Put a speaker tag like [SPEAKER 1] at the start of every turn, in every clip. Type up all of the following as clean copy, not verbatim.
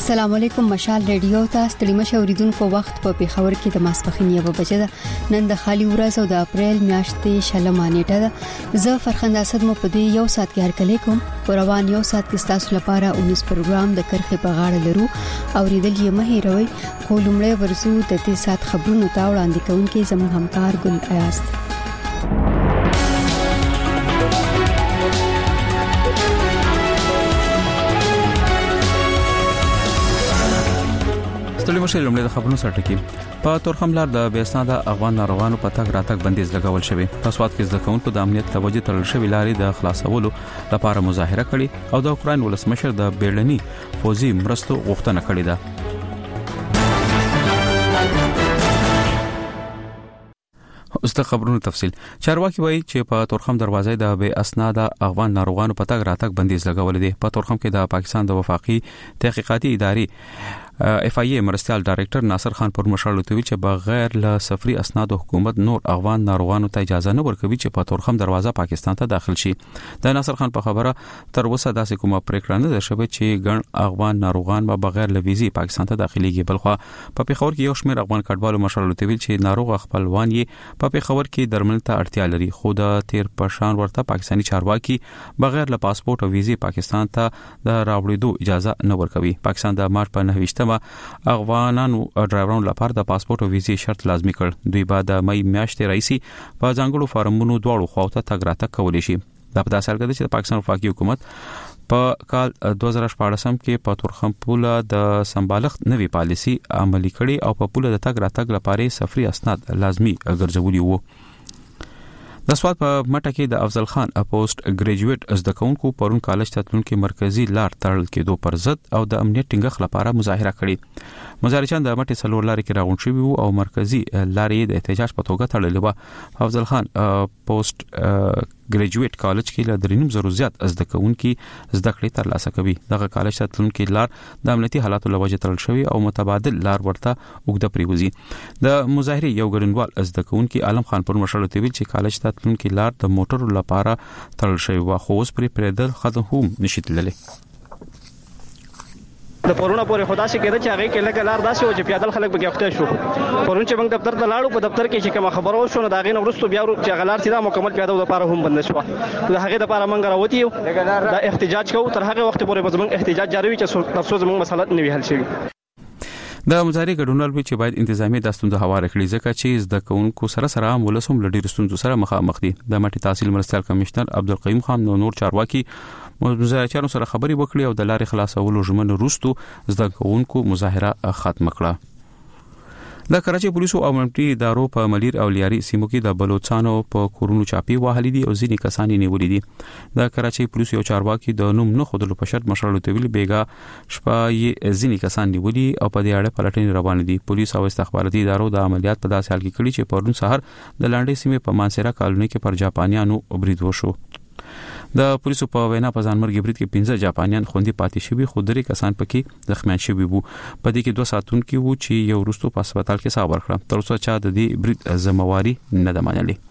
[SPEAKER 1] السلام علیکم مشال ریډیو ته ستړي مشه اوریدونکو وخت په پیښور کې د ماسپخین 1 بجې ده نن د خالي ورځ او د اپریل میاشتې شلمه نیټه ده زه فرخنده اسد مو په دې یو ساعت کې هرکلی کوم روان یو ساعت کې تاسو لپاره 19 پروګرام د کرخې په غاړه لرو اوریدل یې مه هیروئ خو لومړی ورزو د دې ساعت خبرونو ته وړاندې کوونکې زموږ همکار ګل ایاست
[SPEAKER 2] ستړي مشه لومړی د خبرونو سره ټکی په تورخم لار د بیسناده افغان ناروغانو په تګ راتګ بندیز لګول شوی په سواد کې ځکهونکو د امنیت توجه تړل شوی لارې د خلاصولو لپاره مظاهره کړې او د اوکرين ولسمشر د بیړني فوزي مرستو غوښتنه کړې ده اوس د خبرونو تفصیل چارواکي وایي چې په تورخم دروازې د بے اسناد افغان ناروغانو په تګ راتګ بندیز لګول دي په تورخم کې د پاکستان د وفاقي تحقیقاتي ادارې اف ای ای مرستيال ډایریکټر ناصر خان پر مشرلو توی چې بغیر له سفري اسناد حکومت نور افغان ناروغانو ته اجازه نه ورکوي چې په تورخم دروازه پاکستان ته داخل شي د ناصر خان په خبره تر اوسه داسې کومه پریکړه نه ده شوې چې ګڼ افغان ناروغان به بغیر له ویزي پاکستان ته داخليږي بلخو په پیښور کې یو شمېر افغان کډوالو مشرلو توی چې ناروغ خپلوان یې په پیښور کې درمل ته اړتیا لري خو د تیر پشان ورته پاکستاني چارواکي بغیر له پاسپورت او ویزي پاکستان ته د راوړېدو اجازه نه ورکوي پاکستان د مارچ په 9 افغانانو ډرایورانو لپاره د پاسپورت او ویزې شرط لازمي کړ دوی بعد د مې میاشتې راځي په ځانګړو فارمونو دواړو خواته تګ راتګ کولی شي دا په داسې حال کې چې پاکستان وفاقي حکومت په کال 2014 کې په تورخم پوله د سمبالښت نوې پالیسي عملي کړې او په پوله د تګ راتګ لپاره سفري اسناد لازمي ګرځولي وو د سواد په مټه کې د افضل خان پوسټ ګریجویټ زده کوونکو پرون کالج ته تلونکو مرکزی لار تړل کېدو پر ضد او د امنیت ټینګښت لپاره مظاهره کړې مظاهرچیان د مټې څلور لارې کې راغونډ شوي وو او مرکزی لارې د احتجاج په توګه تړلې و افضل خان پوسټ ګریجویټ کالج کې له 3.5 زیات زده کوونکو زده کړې ترلاسه کوي دغه کالج ته تلونکو لار د امنیتي حالاتو لوجه تړل شوی او متبادل لار ورته اوږده پریوزي د مظاهره یو ګډونوال زده کوونکو عالم خان پر مشرلو ته ویل چې کالج ته تلونکو لار د موټرو لپاره تړل شوی و خو اوس پرې پردل خدای هم نشي تللی
[SPEAKER 3] د پرونه پورې خدا شي کېده چې هغه کې لګ لار داسې و چې پیادل خلک به کېخته شو پرون چې موږ دفتر ته لاړو په دفتر کې چې کوم خبرو شو نو دا غي نو ورستو بیا چې غلار سیده مکمل پیاده د لپاره هم بند شو د هغه د لپاره موږ راوتی دا احتجاج کوو تر هغه وخت پورې به موږ احتجاج جاری وي چې تاسو زموږ مسله نه وي حل شي
[SPEAKER 2] د مظاهره ګډونوال وی چې باید انتظامی داستون د هواره کړي ځکه چې زده کوونکو سره ولسم لډیر ستونزو سره مخامخ دي د مټي تحصیل مرستيال کمشنر عبدالقیوم خان نور چارواکي مظاهرچیانو سره خبري وکړي او د لارې خلاصولو ژمنه وروستو زده کوونکو مظاهره ختم کړه د کراچي پولیسو او امنیتي ادارو په ملیر او لیاري سیمو کې د بلوچستانو په کورونو چاپی وهلې دي او ځینې کسان نیولې دي د کراچي پولیسو یو چارواکي د نوم نه خودلو په شرط مشرلو ته ویل بیګا شپه یې ځینې کسان نیولې او په دې اړه پلټنې روان دي پولیس او استخباراتي ادارو د عملیات په داسې حال کې کړي چې پرون سحر د لاندې سیمې په مانسيرا کالونی کې پر جاپانیانو برید وشو د پولیسو په وینا په ځانمرګي برید کې 15 جاپانیان خوندي پاتې شوي خو درې کسان پکې زخمیان شوي وو په دې کې 2 ساتونکو وو چې یو وروسته په هسپتال کې ساه ورکړه تر اوسه چا د دې برید ذمہواری نه ده منلې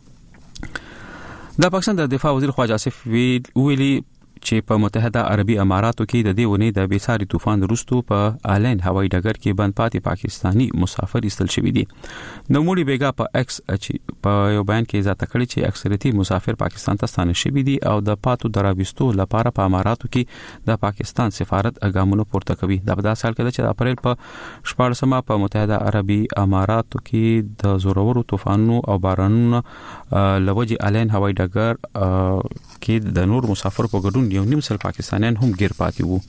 [SPEAKER 2] د پاکستان د دفاع وزیر خواجه آصف ویلي چې په متحده عربي اماراتو کې د دې ونې د بیساري طوفان وروسته په آلین هوایي ډګر کې بند پاتې پاکستانی مسافر ایستل شوی دي نوموړي بیګا په ایکس چې په یو بیان کې اضافه کړی چې اکثریتي مسافر پاکستان ته ستانه شوی دي او د پاتو دراويستو لپاره په اماراتو کې د پاکستان سفارت اګامونو پورته کوي دا په داسې حال کې چې د اپریل په 14مه په متحده عربي اماراتو کې د زورورو طوفانونو او بارانونو لوجي آلین هوایي ډګر کې د نور مسافر په ګډون یو نیم سل پاکستانیان هم گیر پاتې وو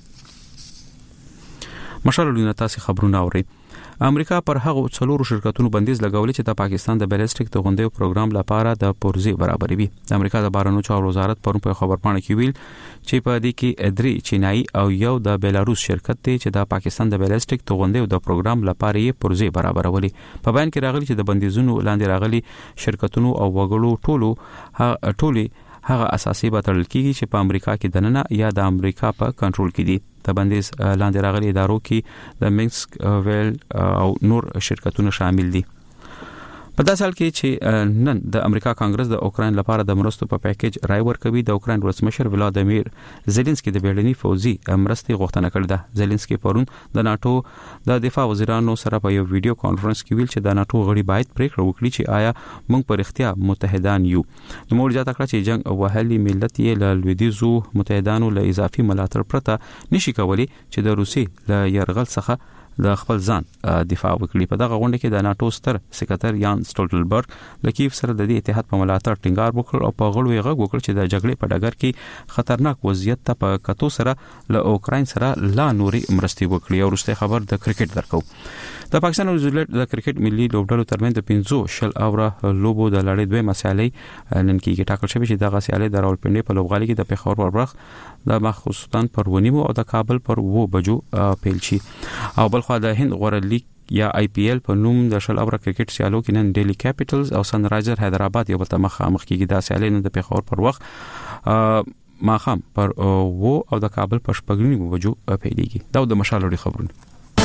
[SPEAKER 2] مشالونه تاسو خبرونه اوري امریکا پر هغه څلورو شرکتونو بندیز لګولې چې د پاکستان د بیلسټیک توغندیو پروګرام لپاره د پرزې برابروي د امریکا د بهرنیو چارو وزارت پرون په خبرپاڼه کې ویل چې په دې کې ادري چینایي او یو د بیلاروس شرکت ته چې د پاکستان د بیلسټیک توغندیو د پروګرام لپاره یې پرزې برابرولې په بیان کې راغلي چې د بندیزونو لاندې راغلي شرکتونو او وګړو ټولي هغه اساسي بتل کیږي چې په امریکا کې دننه یا د امریکا په کنټرول کې دي د بندیز لاندې راغلي ادارو کې د مینسک ویل او نور شرکتونه شامل دي په داسې حال کې چې نن د امریکا کانګرس د اوکرين لپاره د مرستو په پیکیج رای ورکوي د اوکرين ولسمشر ولادیمیر زيلنسکي د بیړني فوزي مرستې غوښتنه کړې ده. زيلنسکي پرون د ناتو د دفاع وزیرانو سره په یو ویډیو کانفرنس کې ویل چې د ناتو غړي باید پریکړه وکړي چې آیا موږ په اختیار متحدان یو. نو موږ ځکه چې جنگ وهلي ملت یې له لویدیزو متحدانو له اضافي ملاتړ پرته نشي کولی چې د روسي له يرغل څخه د خپل ځان دفاع وکړي. په دغه غونډه کې د ناتو ستر سکرټر یان سټولټنبرګ لکیف سره د دې اتحاد په ملاتړ ټینګار وکړ او په غړو یې غږ وکړ چې د جګړې په ډګر کې خطرناک وضعیت ته په کتو سره له اوکرين سره لا نوري مرستې وکړي. او وروسته خبر د کرکټ درکو. د پاکستان او نیوزیلند د کرکټ ملي لوبډلو ترمنځ د 15 اوره لوبو د لړۍ دوه مسالې نن کې ټاکل شوې چې دغه سیالي د راولپنډي په لوبغالي کې د پیښور وربرخ د مخصوصاً پر ونیمو او د کابل پر 2 بجو پیل شي. او بلخو د هند غوړ لیګ یا آی پی ایل په نوم د شل اوره کرکټ سیالو کې نن ډیلی کیپټلز او سنرایزر حیدرآباد یو بل ته مخامخ کیږي. د سیالي نن د پیښور پر وخت ماخام پر 2 او د کابل پر 4 بجو پیلېږي. دا د مشالوري خبرونه.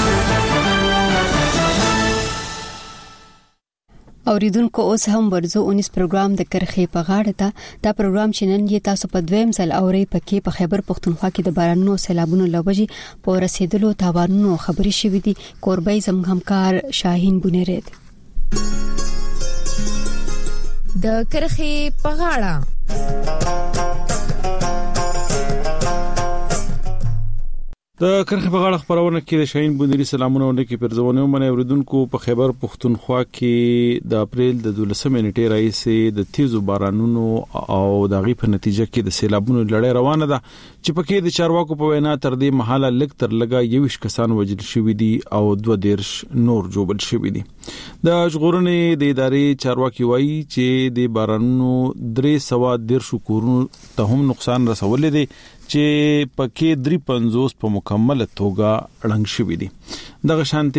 [SPEAKER 1] اوریدونکو اوس هم ورزو 19 پروګرام د کرخې په غاړه ته دا پروګرام چې نن یې تاسو په دویم ځل اوري پکې په خیبر پختونخوا کې د بارانونو سیلابونو لوبجي په رسیدلو تاوانونو خبري شوې دي. کوربای زموږ همکار شاهین بونیرید
[SPEAKER 4] د کرخې په غاړه.
[SPEAKER 5] د کرخې په غاړه خبرونه کې د شاهین بونیری سلامونه ونکي پرځونه منه اوریدونکو په خیبر پختونخوا کې د اپریل د 12 نیټې راځي د تیزو بارانونو او د غي په نتیجه کې د سیلابونو لړۍ روانه ده چې پکې د چارواکو په وینا تر دې مهاله لګ تر لګا 21 کسان وژل شوي دي او 22 نور جوړل شوي دي. د ژغورنې د ادارې چارواکي وایي چې د بارانونو 310 کورونو ته هم نقصان رسول دي چې پکې 350 په مکمل توګه رنګ شوي دي. دغه شانتي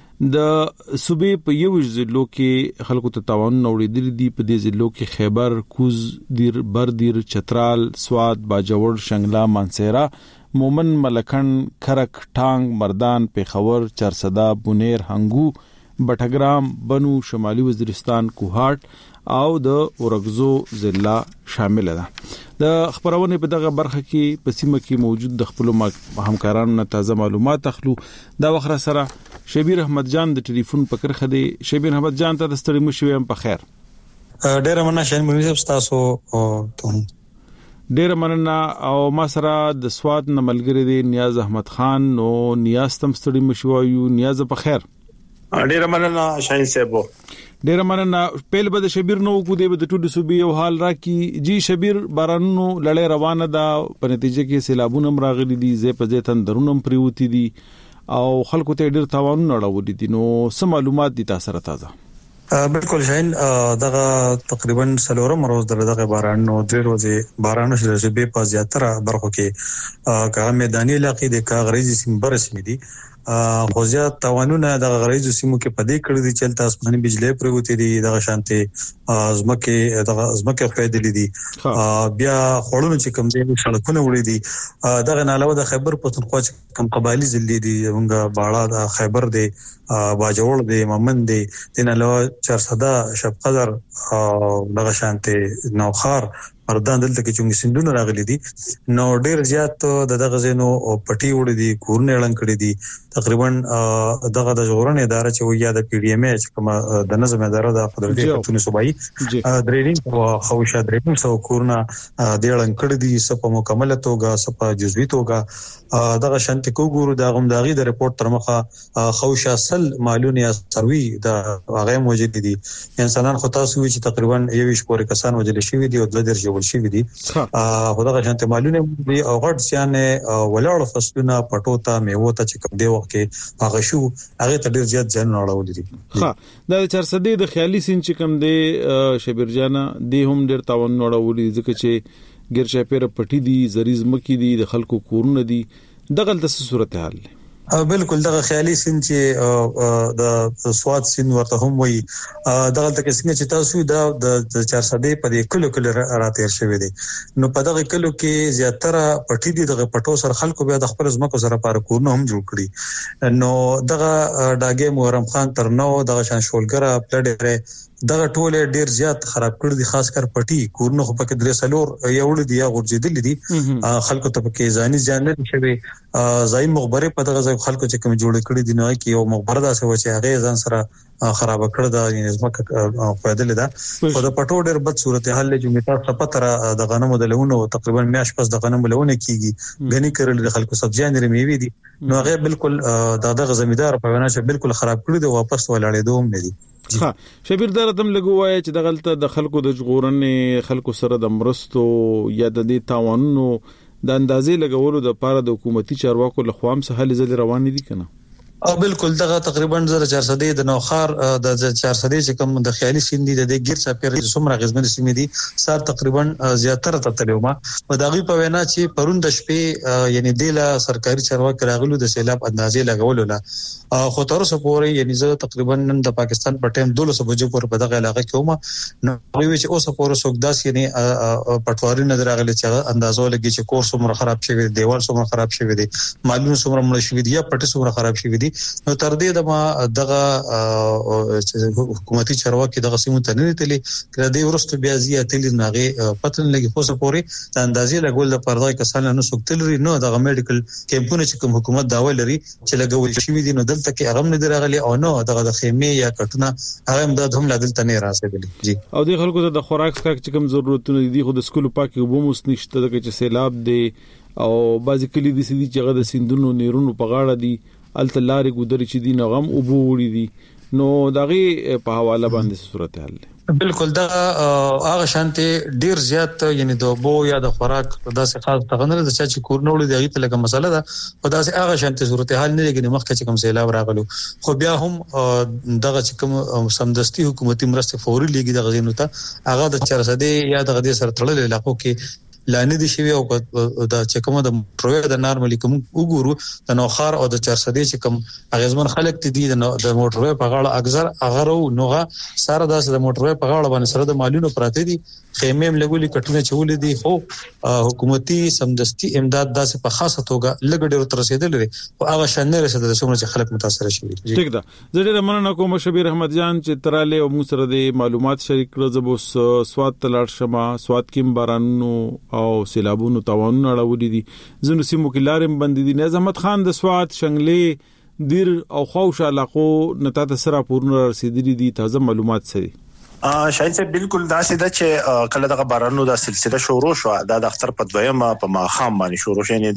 [SPEAKER 5] د صوبې په یو ضلع کې خلکو ته تاوان نوړېدل دي. په دې ضلع کې خیبر، کوز، دیر، بردیر، چترال، سواد، باجوړ، شنګلا، مانسیرا، مومن، ملکن، کرک، ټانګ، مردان، پیښور، چرسدا، بونیر، هنګو، بټګرام، بنو، شمالي وزیرستان، کوهاټ او د اورګزو ضلع شامل ده. د خبرونه په دغه برخه کې په سیمه کې موجود د خپل همکارانو نه تازه معلومات اخلو. دا وخت سره شبیر احمد جان د ټلیفون په کرخه دی. شبیر احمد جان ته د ستړي مشوي په خیر.
[SPEAKER 6] ډېر مننه شین مونږ تاسو ته
[SPEAKER 5] ډېر مننه. او ما سره د سواد نه ملګری دی نیاز احمد خان. نو نیاز تم ستړي مشوي. نیاز په خیر.
[SPEAKER 6] ډېر مننه شاهین صاحب.
[SPEAKER 5] ډېر مننه. پیل به د شبیر نو کو دی د ټولو صوبې یو حال راکی. جی شبیر بارانونو لړۍ روانه ده په نتیجه کې سیلابونه راغلي دي. زه په ځتن درونم پریوتی دي او خلکو ته ډېر تاوانونه راوړي دي. نو سم معلومات دي تاسو سره تازه؟
[SPEAKER 6] بالکل شاهین دغه تقریبا سلورم روز دغه بارانونو 3 ورځې بارانو چې به په زیاتره برخو کې کا میداني علاقې د کاغریزي سیمه برسمي دي. غوزیات توانونه د غریزو سیمو کې پدې کړې دي چې تاسو باندې بجلی پروتې دي. دغه شانتي زمکه خېدلې دي. بیا خړونو چې کوم دي سړکونه وړي دي. دغه علاوه د خیبر پختونخوا چې کوم قبایلی ضلع دي موږ باړه د خیبر دي، باجوړ دي، مومن دي، دین علاوه چرسدا، شب قدر او دغه شانتي نوخار مردان دلته کې چې سندونه راغلي دي. نو ډیر زیات دغه زینو پټي وړي دي، کورونه اعلان کړي دي. تقریبا دغه د ژغورنې اداره چې ویا د پی ډی ام ای چې کوم د نظم اداره د قدرتي پښتون صوبایي درېنګ او خوشا درېنګ سو کورونه د اعلان کړي دي. سپ مکمل توګه سپ جزوی توګه دغه شانتي کوګورو د غمداغي د ریپورت تر مخه خوشا سل مالونه یا سروي د هغه موجود دي. انسانان خو تاسو وی چې تقریبا 21 پورې کسان وجل شوی دي او د درجه شوی دي. خدای شانته معلومه دي او غټ سیانه ولاړ فصلونه پټوتا میوه ته چې کوم دی وخت کې هغه شو هغه ته ډیر زیات ځان راوړل دي.
[SPEAKER 5] ها د چرسدې د خیالي سین چې کوم دی شبیر جانا دی هم ډیر تاون راوړل ځکه چې ګرچا پیر پټی دي، زریز مکی دي، د خلکو کورونه دي. دغه د صورتحال
[SPEAKER 6] بالکل دغه خیالي سین چې د سواد سین ورته هم وي. دغه تک څنګه چې تاسو د 400 په کلو راتیر شوی دي. نو په دغه کلو کې زیاتره پټي دي. دغه پټو سره خلکو بیا د خپل ځمکو سره پاره کورونه هم جوړ کړي. نو دغه ډاګه محرم خان تر نو دغه شان شولګره پلډره دغه ټول ډیر زیات خراب کړ دي، خاص کر پټي کورنه خو پکې درې سلور یوړ دي یا غورځیدل دي، خلکو ته پکې ځاني ځان نه شوي. ځای مخبره په دغه ځای خلکو چې کوم جوړ کړی دي نو کې یو مخبره ده چې هغه ځان سره خراب کړ دا یعنی زمکه پیدل ده. په د پټو ډیر بد صورتحال له جمعیت صفته د غنمو د لونه تقریبا میاش پس د غنمو لونه کیږي غني کړل د خلکو سبزیان لري میوي دي، نو هغه بالکل دغه زمیدار په وینا چې بالکل خراب کړی دی، واپس ولاړې دوم نه دي.
[SPEAKER 5] ها شبیر درتم لګوای چې دغلت د خلکو د جغورنې خلکو سره د مرستو یا د دې تاوانونو د اندازې لګولو د پاره د حکومتي چارواکو له خوا هم سهل ځل روان دي کنه؟
[SPEAKER 6] او بالکل دغه تقریبا 1400 د نوخار د 400 چې کوم د خیالي سیندي د ګیر چاپیر څومره غزمن سیمې دي سار تقریبا زیاتره تتلوما په دغه په وینا چې پرون د شپې یعنی د سرکاري چارواکي راغلو د سیلاب اندازې لګولو لا خو تر اوسه پورې یعنی زه تقریبا نن د پاکستان په ټیم 12 بجو پورې په دغه علاقې کې وم، نو وی چې اوسه پورې سوګداس یعنی پټواري نظر راغلي چې اندازو لګي چې کور څومره خراب شوی، دیوال څومره خراب شوی دي، مالونه څومره مړ شوی دي یا پټي څومره خراب شوی دي. نو تر دې د ما دغه حکومتي چارواکي دغه سیمو ته نه تللی کله دې ورستو بیا زیاتې لناغه پتن لګي خو څه پوري د اندازې لګول د پردای کسان نه سوکتلري نو دغه میډیکل کیمپونه چې کوم حکومت داوا لري چې لګول شي دي نو دلته کې هغه نه درغلي او نو دغه د خیمه یا کټونه هغه امداد هم لدلته نه راسېدلی. جی
[SPEAKER 5] او د خلکو ته د خوراک څخه کوم ضرورتونه دي خو د سکول پاکي وبومس نشته د چې سیلاب دی او بعضی کلی دي چې هغه د سیندونو نیرونو په غاړه دي التلاري ګودري چې دي نغم او بوړي دي نو دغه په حواله باندې صورت حل
[SPEAKER 6] بالکل دا هغه شانته ډیر زیات یعنی د بو یا د خوراک داسې خاص تغنره د چا چې کور نوړي دغه ته لکه مسله ده په داسې هغه شانته صورتحال نه لګي مخکې چې کوم سیلاب راغلو خو بیا هم دغه چې کوم سمدستي حکومتي مرسته فوري لګي د غزینو ته هغه د 400 یا د غدي سره تړلې علاقو کې لانه دي شوی او د چې کوم د موټروي د نارمالي کوم وګورو د نوخار او د 400 چې کوم اغیزمن خلک دي د موټروي په غاړه اکثر اغرو نوغه سره د موټروي په غاړه باندې سره د مالونو پراته دي خیمه ملګولي کټونه چولې دي خو حکومتي سمدستي امداد داسې په خاصه توګه لګ ډېر تر رسیدل لري او هغه شان نه رسیدل چې خلک متاثر شي.
[SPEAKER 5] ټیک ده زه ډېر مننه کوم شبیر احمد جان چې تراله او مو سره د معلومات شریک کړو. زبو سواد تلړ شمه سواد کیم بارانو او سیلابونو تاوانونه اړولې دي زنو سیمو کې لارم بندې دي. نظام احمد خان د سواد شنګلې دیر او خوش علاقو نتا تسرا پورن رسیدلې دي تازه معلومات سره
[SPEAKER 7] شاید چې بالکل داسې ده چې کله دغه بارانو د سلسله شروع شو د اختر په دویمه په ماخام باندې شروع شو، یعنی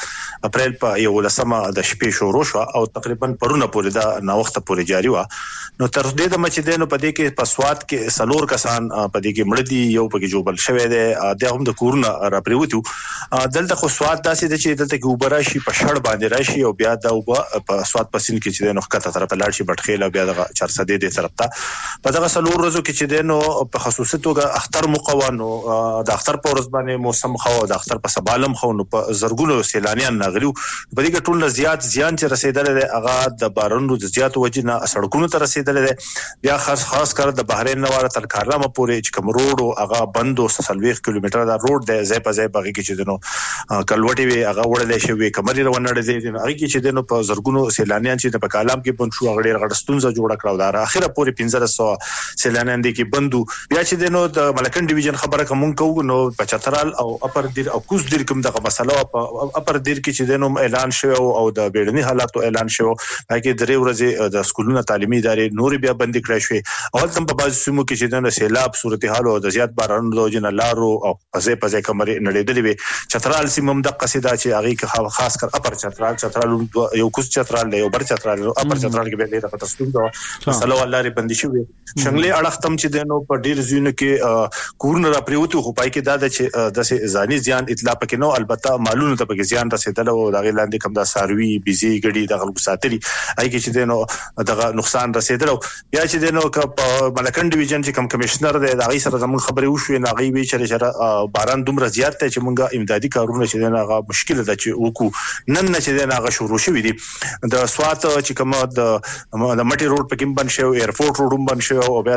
[SPEAKER 7] د اپریل په 11مه د شپې شروع شو او تقریبا پرونه پورې د نو وخت پورې جاری و. نو تر دې د مچدینو په دې کې په سواد کې سلور کسان په دې کې مړ دي، یو په کې جوبل شوی دی د هم د کورونه را پریوتو. دلته خو سواد داسې ده چې دلته کې وبرا شي په شړ باندې راشي او بیا د په سواد پسین کې چې نو خطه طرف لاړ شي بټخیل بیا د 400 دې طرف ته په دغه سلور ورځو کې چې دنو په خصوصي توګه اختر مقوانو د اختر په ورځ باندې موسم خو د اختر په سبالم خو نو په زرګونو سیلانیان ناغلیو په دې کې ټول زیات زیان چې رسیدل دي هغه د بارونو د زیات وجنه سړکونو ته رسیدل دي. بیا خاص کر د بحرین نواره تر کارامه پورې چې کوم روډ او هغه بندو 30 کیلومتر دا روډ دی ځای په ځای باغی کې چې دنو کلوټي وی هغه وړلې شوی کمرې روانړې دي هغه کې چې دنو په زرګونو سیلانیان چې په کالام کې پون شو هغه ډېر غړستونزه جوړ کړو دا اخره پورې 1500 سیلانیان دي کې بندو. بیا چې دنو د ملکن ډیویژن خبره کوم کوو نو په چترال او اپر دیر او کوز دیر کوم دغه مسله په اپر دیر کې چې دنو اعلان شوی او د بیړني حالاتو اعلان شوی هغه درې ورځې د سکولونو تعلیمي ادارې نور بیا بند کړی شوی او تم په بازي سیمو کې چې دنو سیلاب صورتحال او د زیات بارانو د وجنه لارو او پځې کمرې نړیدلې وي. چترال سیمم د قصیدا چې هغه خاص کر اپر چترال یو کوز چترال یو بر چترال اپر چترال کې به ډېر پتاستون دا مسله ولاري بندي شوی شنګلې اړختم چې دنو په ډیر زینو کې کورن را پریوتو خو پای کې دا چې د ځاني زیان اطلاع پکې نو البته مالونو ته پکې زیان رسیدل او دا لاندې کوم دا ساروي بيزي غړي د غلو ساتري اي کې چې دنو دغه نقصان رسیدل او بیا چې دنو په ملکن ډیویژن چې کوم کمشنر دی دا غي سره زمون خبري وشو نه غي وی چې باران دومره زیات ته چې مونږه امدادي کارونه چې دغه هغه مشکل ده چې وکړو نن چې دغه هغه شروع شوې دي د سوات چې کوم د مټي روډ پکې بند شو ایرپورټ روډ بند شو او بیا دغه رنګ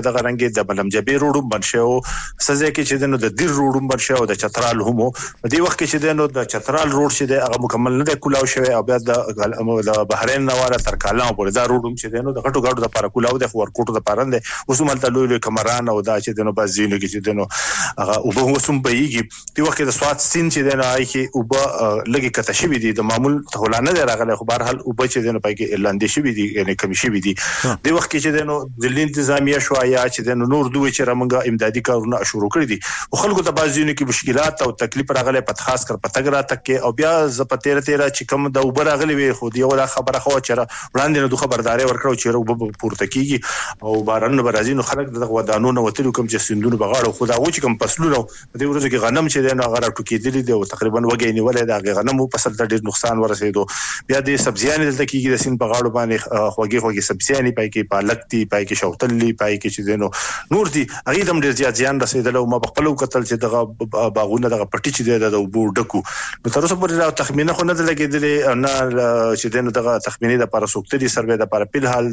[SPEAKER 7] کې د بلمجبي روډ بنشو سزا کې چې دنو د دیر روډ بنشو د چترال همو په دې وخت کې چې دنو د چترال روډ چې د هغه مکمل نه د کولاو شوی او بیا د بحرین نواله تر کالام پورې دا روډ چې دنو د غټو غاډو د پاره کولاو د ورکوټو د پاره د اوسمل ته لوی کمران او دا چې دنو بازینو کې چې دنو هغه او به وسوم بهيږي په وخت د سواد سین چې دنو آی کې او به لګي کته شوی دي د معمول هولانه دی راغله خو بهر حال او به چې دنو پای کې اعلان دي شوی دي یعنی کمی شوی دي د وخت کې چې دنو ځل انتظامیه شو یا چې دنو نور دوی چې رمنګه امدادي کارونه شروع کړی دي او خلکو د بازینو کې مشکلات او تکلیف راغله په خاص کر پتګرا تک کې او بیا ز په 13 چې کوم د اوبر راغلی وي خو دی یو خبره خو چې وړاندې نو خبرداري ورکړو چې رو پورته کیږي او باران برازینو خلک د ودانونو وتلو کوم چې سندونو بغاړو خو دا و چې کوم فصلونه په دې ورځو کې غنم چې دنه غره ټوکېدلې دي او تقریبا وګینی ولې دا غنمو فصل ته ډېر نقصان ورسېدو بیا د سبزیان دلته کېږي د سین بغاړو باندې خوږی سبزیان پای کې پالک دي پای کې شوتلې پای کې چې دنو نور دي هغه دم ډېر زیات زیان رسېدل او ما خپل قتل چې دغه باغونه دغه پټی چې د وبو ډکو نو تر اوسه پورې دا تخمینه خو نه لګېدلې نه چې دنه دغه تخمینې د لپاره سوکتري سروې د لپاره په حال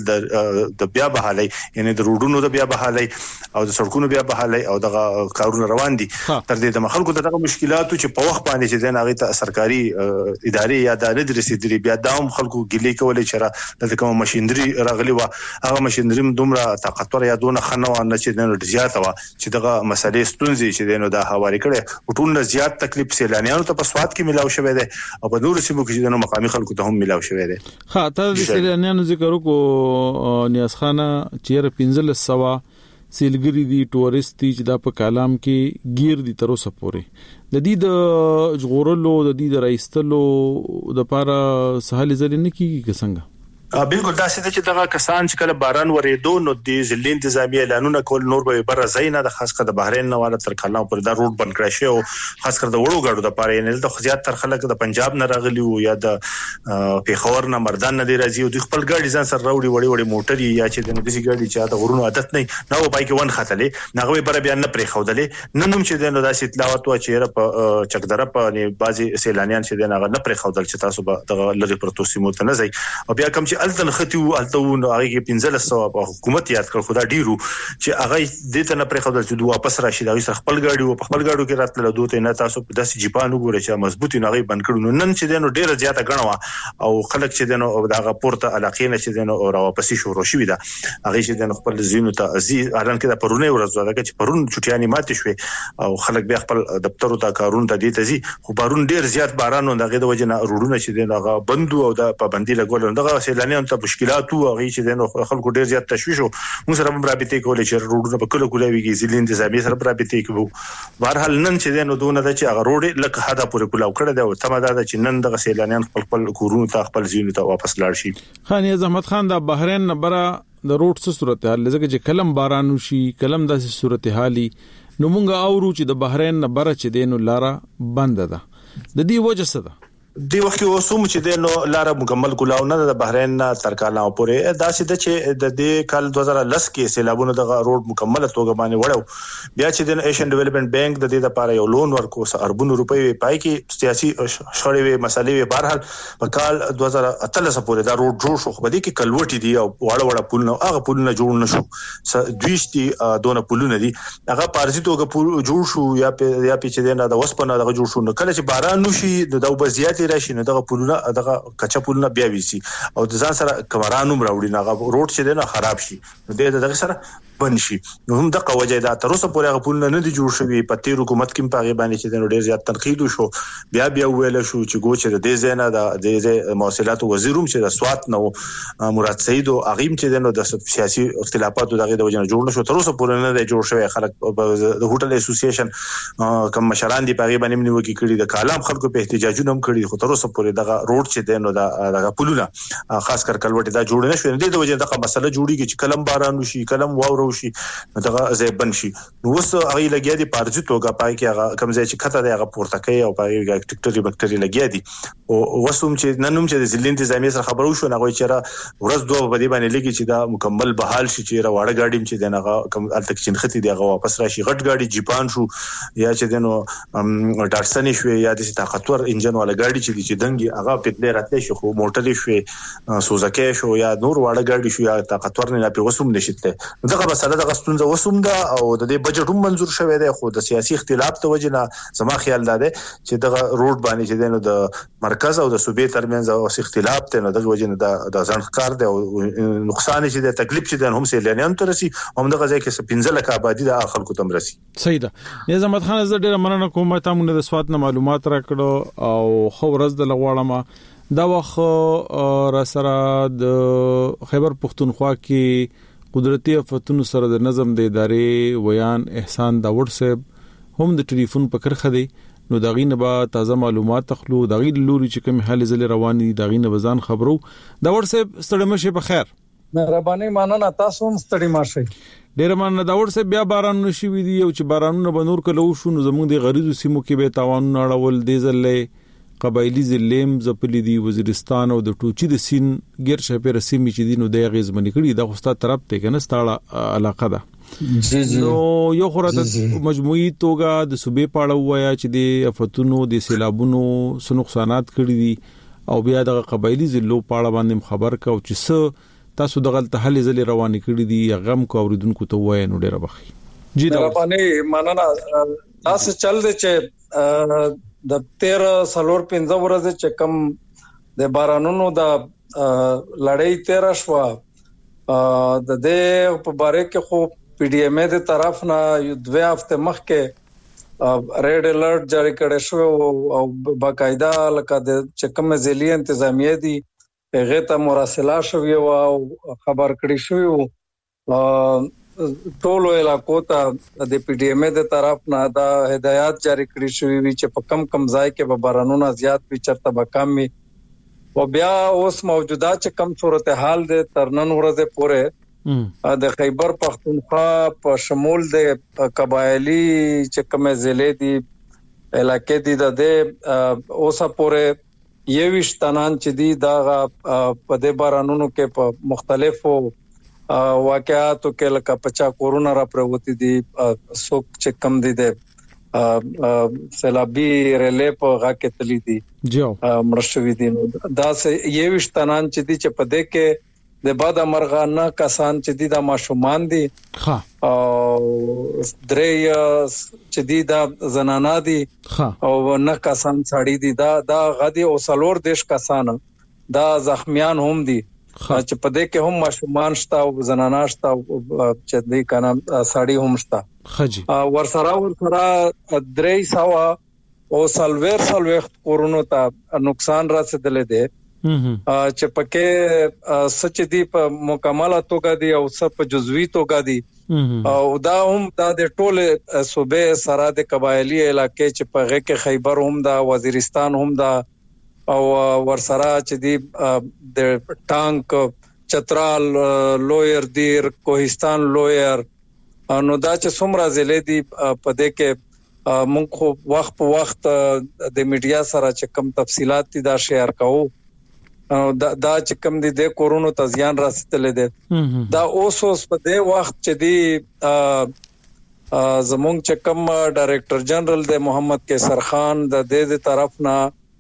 [SPEAKER 7] د بیا بحالي یعنی د روډونو د بیا بحالي او د سړکونو بیا بحالي او دغه کارونه روان دي تر دې د خلکو دغه مشکلاتو چې په وخت باندې چې دغه ته سرکاري ادارې یا د رسیدري بیا داوم خلکو ګلې کولې چې د کوم ماشينري راغلي و هغه ماشينري دومره طاقتور یا دونه خنو نه چې دغه زیاته و چې دغه مسلې ستونزې چې دغه د حواله کړي ټول زیات تکلیف سیلانیانو ته په سواد کې ملاو شوی دی او په نور سیمو کې د مقامي خلکو ته هم ملاو شوی دی
[SPEAKER 5] ها ته د سیلانیانو ذکر وکړو نیاز خانه چیر 1500 سیلګری دي ټوریست دي چې دا په کالام کې گیر دي تر اوسه پورې د دې د جوړولو د دې د رایستلو د لپاره سهال ځل نه کیږي څنګه
[SPEAKER 7] بالکل دا څه چې دغه کسان چې کله باران ورېدو نو د ځل انتظامیه اعلانونه کول نور به بر زینه د خاص کر د بحرین نواله تر کالام پر دا روډ بند کړی شو او خاص کر د وړو غاډو د پاره نه د خزيات تر خلک د پنجاب نه راغلی او یا د پیښور نه مردان نه دی راځي او د خپل ګاډي ځان سره راوړي وړي موټر یا چې د دې ګاډي چې د غرونو عادت نه نو پای کې ون خاتلې نغوي بر بیا نه پرې خودلې نن هم چې د داسې اطلاعات و چې په چکدره په نه بازي سیلانیان چې د نه پرې خودل چې تاسو به د لری پروتو سیمو ته نه ځي او بیا کوم چې التن ختی او التهونه هغه کې 1500 حکومت یاد کړ خدا ډیرو چې هغه دې ته نه پرې خدای چې دوه واپس راشي دا یې خپل گاډي او خپل گاډو کې راتله دوته نه تاسو په داسې جیپانو ګورئ چې مضبوطی نه غي بند کړو نن چې دنو ډیره زیاته غنوا او خلک چې دنو دغه پورته علاقې نه چې دنو او واپس شروع شوی دا هغه چې دنو خپل زینو ته عزیز اعلان کړه پرونه ورځ دا چې پرون چټیانی ماته شوي او خلک بیا خپل دفتر ته کارون ته دي ته زی خو بارون ډیر زیات باران دغه د وجه نه روډونه چې دغه بندو او د پابندي لګول دغه سیلانیان ته مشکلات او هغه چې دنو خلکو ډیر زیات تشویش او موږ سره هم رابطه کولې چې روډونه په کله کولاویږي ځلې انتظامی سره رابطه کوو بهر حال نن چې دنو دونه د چې هغه روډ لکه حدا پورې کولاو کړه دا تمه دا چې نن دغه سیلانیان خپل کورونو ته خپل ځینو ته واپس لاړ شي
[SPEAKER 5] خان احمد خان د بحرین نبره د روډ څه صورتحال لږه چې کلم بارانو شي کلم داسې صورتحالي نو مونږ اورو چې د بحرین نبره چې دینو لاره بند ده د دې وجه څه ده
[SPEAKER 7] دی وخت اوسوم چې د نو لار مکمل کولاو نه د بحرین تر کاله پورې دا چې د دې کال 2010 کې سیلابونو د روډ مکمل توګه باندې وړو بیا چې د ایشین ډیولپمنٹ بانک د دې لپاره یو لون ورکو اربونو روپۍ پای کې سیاسي شړې وي مسلې وي بهر حال په کال 2013 پورې دا روډ جوړ شو خو د دې کلوټي دی او وړ پول نو هغه پول نه جوړ نشو دویشتي دونه پولونه دي هغه پارسي توګه جوړ شو یا چې د وسپنه دغه جوړ شو نو کله چې باران نشي د وبزيات راشي نو دغه پولونه دغه کچا پولونه بیا ویسي او د ځان سره کمرانوم راوړي نه روډ چې دنه خراب شي نو دغه سره بن شي نو هم د قوجه دا تر اوسه پورې هغه پولونه نه دي جوړ شوی په تیر حکومت کې په باندې چې د ډیر زیات تنقید شو بیا ویل شو چې ګوچ د دې زنه د مواصلات وزیروم چې د سوات نو مراد سعید او اغیم چې د سیاسي اختلافاتو دغه د وجنه جوړ نشو تر اوسه پورې نه دی جوړ شوی خلک د هوټل اسوسییشن کوم مشران دی په باندې نیوکې کړي د کالام خلکو په احتجاجونه هم کړي خو تر اوسه پورې دغه روډ چې دنو دغه پولونه خاص کر کلوټ دا جوړ نشو د دې وجه دغه مسله جوړیږي چې کلم باران وشي کلم واورو شي دغه زیبن شي نو وس هغه لګیا دي پارځي توګه پای کې هغه کم ځای چې کته دی هغه پورته کوي او پای کې ټیکټوري بکټری لګیا دي او وسوم چې ننوم چې د ځل انتظامی سره خبرو شو نه غوي چې ورځ دوه په دې باندې لګي چې دا مکمل بحال شي چې را واړه گاډي چې دغه کم التک چنختی دی هغه واپس راشي غټ گاډي جیپان شو یا چې دنو ډارسن شو یا د طاقتور انجن والا گاډي چې دنګي هغه پتلې راتلې شو خو موټر شو سوزکه شو یا نور واړه گاډي شو یا طاقتور نه په وسوم نشته دغه مسله د غستونزه وسوم ده او د دې بجټ هم منزور شوی دی خو د سیاسي اختلاف ته وجنه زما خیال ده چې د روډ باندې چې دنه د مرکز او د صوبې ترمنځ او اختلاف ته نه د وجنه د ځنکار دی او نقصان چې د تکلیف چې د هم سیلانیان ترسي هم د غځای کې 15 لک آبادی د خلکو تم رسي.
[SPEAKER 5] صحیح ده. نظام خان زه ډیره مننه کوم ته موږ د سواد نه معلومات راکړو او خو ورځ د لغواړم دا وخت را سره د خیبر پختونخوا کې قدرتي آفتونو سره د نظم د ادارې ویان احسان داوود صاحب هم د ټلیفون په کرخه دی نو داغینه با تازه معلومات تخلو داغی لوري چې کوم حال زل رواني داغینه وزن خبرو داوود صاحب ستړي مشه په خیر.
[SPEAKER 8] مهرباني مننه تاسو هم ستړي مشه.
[SPEAKER 5] ډیر مننه داوود صاحب بیا باران نشي وی دی او چې بارانونه بنور کلو شو نو زموږ د غریزو سیمو کې به تاوان اړول دی زلې قبایلی زلیم زپلی دی وزیرستان او د ټوچی د سین غیر شپه رسمي چې دینو د غیز منی کړي د خوستا طرف ته کنه ستاړه علاقه ده
[SPEAKER 8] جی
[SPEAKER 5] نو یو خورته مجموعي توګه د صوبې پاړه وایا چې د افتونو د سیلابونو سن نقصانات کړي دي او بیا د قبایلی زلو پاړه باندې خبر کا او چې تاسو د غلط حل زل رواني کړي دي غم کو اوریدونکو ته وای نو ډیره بخي.
[SPEAKER 8] جی دا باندې مننه تاسو چل دي چې د 13 سالور 15 ورځې چې کم د بارانونو د لړۍ 13 شو د دې په باره کې خو پی ډی ایم ای د طرف نه یو 2 هفته مخکې ریډ الرټ جاری کړی شو او باقاعده لکه د چې کم ځلې انتظامیه دي هغه ته مراسله شوی او خبر کړی شو ټولو علاقو ته د پی ډی ایم ای د طرف نه دا هدایات جاری کړی شوی وی چې په کم کم ځای کې به بارانونه زیات وي چرته به کم وي او بیا اوس موجوده چې کم صورتحال د ترنن ورځې پورې د خیبر پختونخوا په شمول د قبایلی چې کوم ضلع دي علاقې دي د اوسه پورې یوش تنان چې دي دا په د بارانونو کې په مختلفو واقعاتو کې لکه 50 کورونا را پروتي دي سوک چې کم دي د سیلابي ریلې په غاکه تللی دي
[SPEAKER 5] جو
[SPEAKER 8] مرشوي دي دا سه یوش تنان چې دي چې په دې کې د بعد مرغانه کسان چې دي د ماشومان دي
[SPEAKER 5] ها
[SPEAKER 8] او درې چې دي د زنانا دي او نه کسان ساړي دي دا غدي او سلور دیش کسان دا زخمیان هم دي چې په دې کې هم ماشومان شته او زنانا شته چې دې کنه ساړي هم شته
[SPEAKER 5] خجی
[SPEAKER 8] ورسره 300 او سلويخ کورونا ته نقصان رسیدلې دي چې پکې سچ دي په مکمله توګه دي او سب په جزوی توګه دي او دا هم د ټوله صوبې سره د قبایلی علاقې چې په غه کې خیبر هم دا وزیرستان هم دا او ورسره چې دی د ټانک چترال لویر دیر کوهستان لویر نو دا چې څومره ضلع دي په دې کې موږ خو وخت په وخت د میډیا سره چې کم تفصيلات دي دا شیر کوو دا چې کم دي د کورونا ته ځان رسیدلې دي دا اوس په دې وخت چې دی زمونږ چې کم ډایریکټر جنرال د محمد کیسر خان د دې طرف نه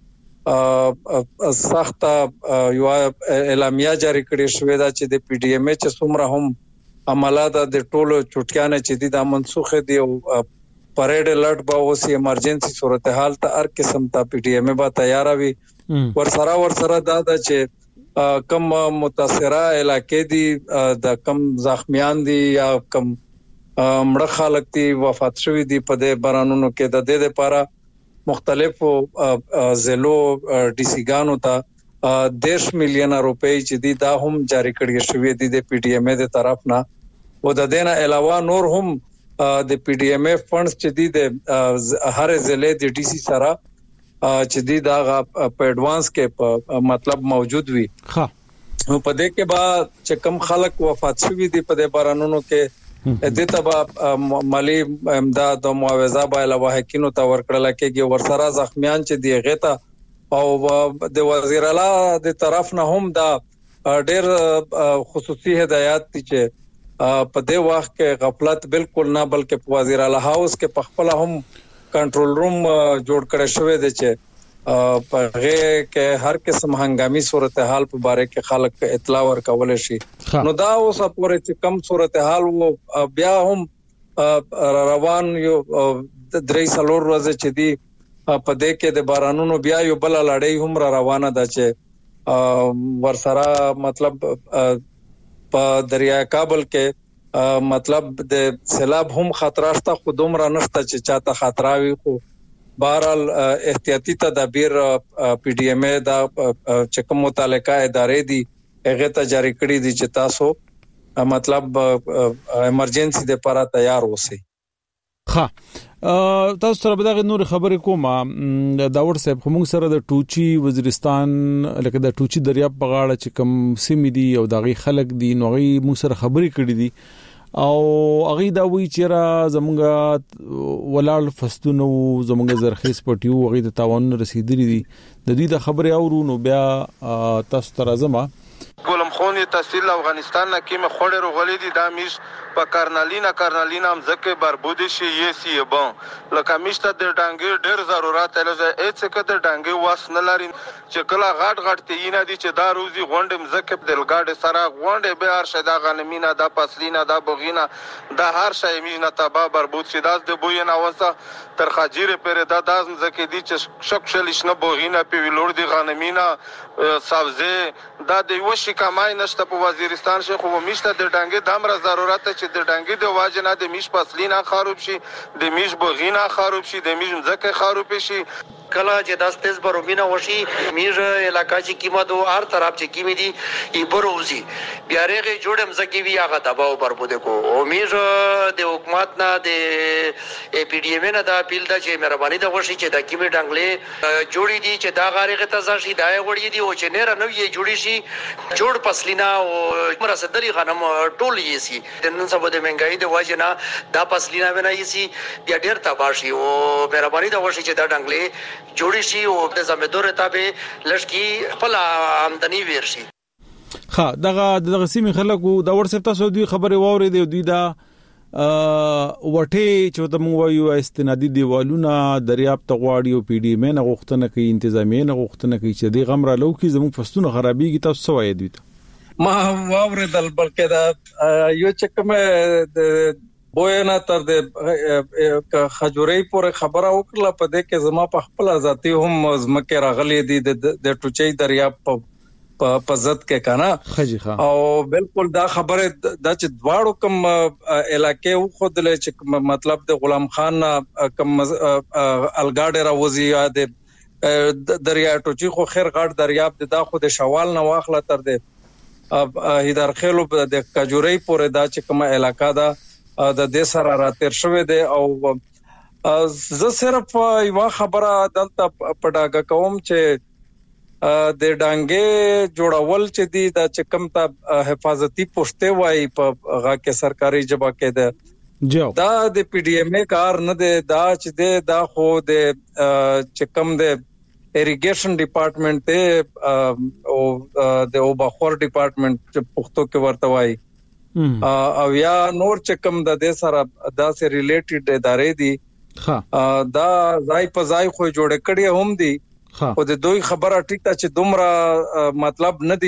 [SPEAKER 8] سخت یو اعلامیه جاری کړی شوې ده چې د پی ډی ایم ای چې څومره هم عملات د ټولو چټکانه چې دي د منسوخه دي او پریډ الرټ به اوس ایمرجنسي صورتحال ته هر قسم ته پی ډی ایم ای به تیار وي ورسره دا چې کم متاثره علاقې دي د کم زخمیان دي یا کم مړه خلک دي وفات شوی دي په د بارانونو کې د دې لپاره مختلفو زلو ډي سي ګانو ته 10 میلیون روپۍ چې دي دا هم جاری کړی شوی دي د پی ډی ایم ای د طرف نه او د دې نه علاوه نور هم د پی ډی ایم ای فندز چې دي د هر ضلع د ډي سي سره چې دي دا په ایڈوانس کې مطلب موجود وي
[SPEAKER 5] ها
[SPEAKER 8] نو په دې کې با چې کم خلک وفات شوی دي په د بارانونو کې د تبا مالی امداد او معاوضه به علاوه حکینو ته ورکړل کېږي ورسره زخمیان چې دی غته او د وزیر اعلی د طرف نه هم دا ډېر خصوصي هدایات دي چې په دې وخت کې غفلت بالکل نه بلکې وزیر اعلی هاوس کې په خپل هم کنټرول روم جوړ کړی شوی دی چې پغه کې هر قسم هنګامي صورتحال په باره کې خلک اطلاع ورکول شي. نو دا اوس پورې چې کم صورتحال وو بیا هم روان یو 3-4 ورځې چې دی په دې کې د بارانونو بیا یو بل لړۍ هم روانه ده چې ورسره مطلب په دریای کابل کې مطلب د سیلاب هم خطر شته خو دومره نشته چې چاته خطر وي. خو بهرحال احتیاطي تدابیر پی ډی ایم ای دا چې کوم متعلقه ادارې دي هغه ته جاری کړی دي چې تاسو مطلب ایمرجنسي د لپاره تیار اوسئ.
[SPEAKER 5] ها تاسو سره به دا نور خبرې کومه داور صاحب موږ سره د ټوچي وزیرستان لکه د ټوچي دریاب په غاړه چې کوم سیمې دي او دغه خلک دي نو غي موږ سره خبرې کړې دي او هغه دا وی چې را زمونږ ولال فستونو زمونږ زرخیز پټیو هغه د تاوان رسیدلې دي د دې د خبرې اورونو بیا تاسو ته راځم.
[SPEAKER 9] ګولم خونی تحصیل افغانستان نه کیمه خوړې روغلې دي دا میش په کارنالینا هم ځکه بربودي شي یې سی بون لکه میشته د ډانګي ډېر ضرورت لږه اڅ کته ډانګي واس نه لري چې کله غټ تیینه دي چې دا روزي غونډم ځکه د لګاډ سره غونډه به هر شدا غنمینا دا پسلینا دا بوغینا دا هر شی مینا تبا بربود شي دا د بوې نه وسه تر خاجيره پر دا داز ځکه دي چې شک شلیش نه بوغینا په ویلور دي غنمینا سبزه دا د وشي کمای نشته په وزیرستان شي خو میشته د ډانګي دمر ضرورت چې د ډانګي د واجنه د میش پسلینا خراب شي د میش بوغینا خراب شي د میش ځکه خراب شي
[SPEAKER 10] کله چې داس تیز برومینه وشي میز علاقہ چې کیمه دو هر طرف چې کیمه دي ای بروزي بیا رغه جوړم زکی وی هغه دباو بربوده کو او میز د حکومت نه د پی ډی ایم نه دا اپیل دا چې مهرباني دا وشي چې د کیمه ډنګلې جوړی دي چې دا غاریغه ته ځي دا وړي دي او چې نه رنو یې جوړی شي جوړ پسلینا او مرسدري غنم ټول یې سي د نن سبا د منګای د واجنه دا پسلینا ونه یې سي بیا ډیر تباشي او مهرباني دا وشي چې دا ډنګلې جوړی شي او د زمیندور تابع لشکي خپل آمدنی ورشي.
[SPEAKER 5] ها دغه سیمه خلکو دا ورسره تاسو دوی خبره ووري دی دوی دا وټه چې ته مو وایو استنادي دیوالونه دریاب ته غواړي او پی ډی ایم نه غوښتنه کوي انتظامیه نه غوښتنه کوي چې د غمره لو کې زموږ فستونه خرابيږي تاسو وایي دوی ته
[SPEAKER 8] ما ووري دل بلکې دا یو چې کومه بوینا تر د خجورې پورې خبره وکړه په دې کې زما په خپل ذاتی هم زمکه راغلي دي د ټوچي دریاب په زد کې کنه او بالکل دا خبره د چې دواړو کم علاقې او خود له چې مطلب د غلام خان کم الګاډ راوځي یا د دریا ټوچي خو خیر غاټ دریاب د خو د شوال نه واخله تر د هیدر خېلو د کجورې پورې دا چې کومه علاقہ دا د دې سره راتیر شوې ده او زه صرف یو خبره دلته پډاګه کوم چې د ډانګې جوړول چې دي د چکم ته حفاظتي پوسټه وای په هغه کې سرکاري جبا کې ده دا د پی ډی ایم ای کار نه ده دا چې دا خو د چکم د اریګیشن ډپارټمنټ ته او د اوبخور ډپارټمنټ چې پښتو کې ورته وای او یا نور چکم د دې سره دا سره ریلیټډ ادارې دي دا ځای په ځای خو جوړ کړي هم دي او د دوی خبره ټیکه چې دومره مطلب نه دي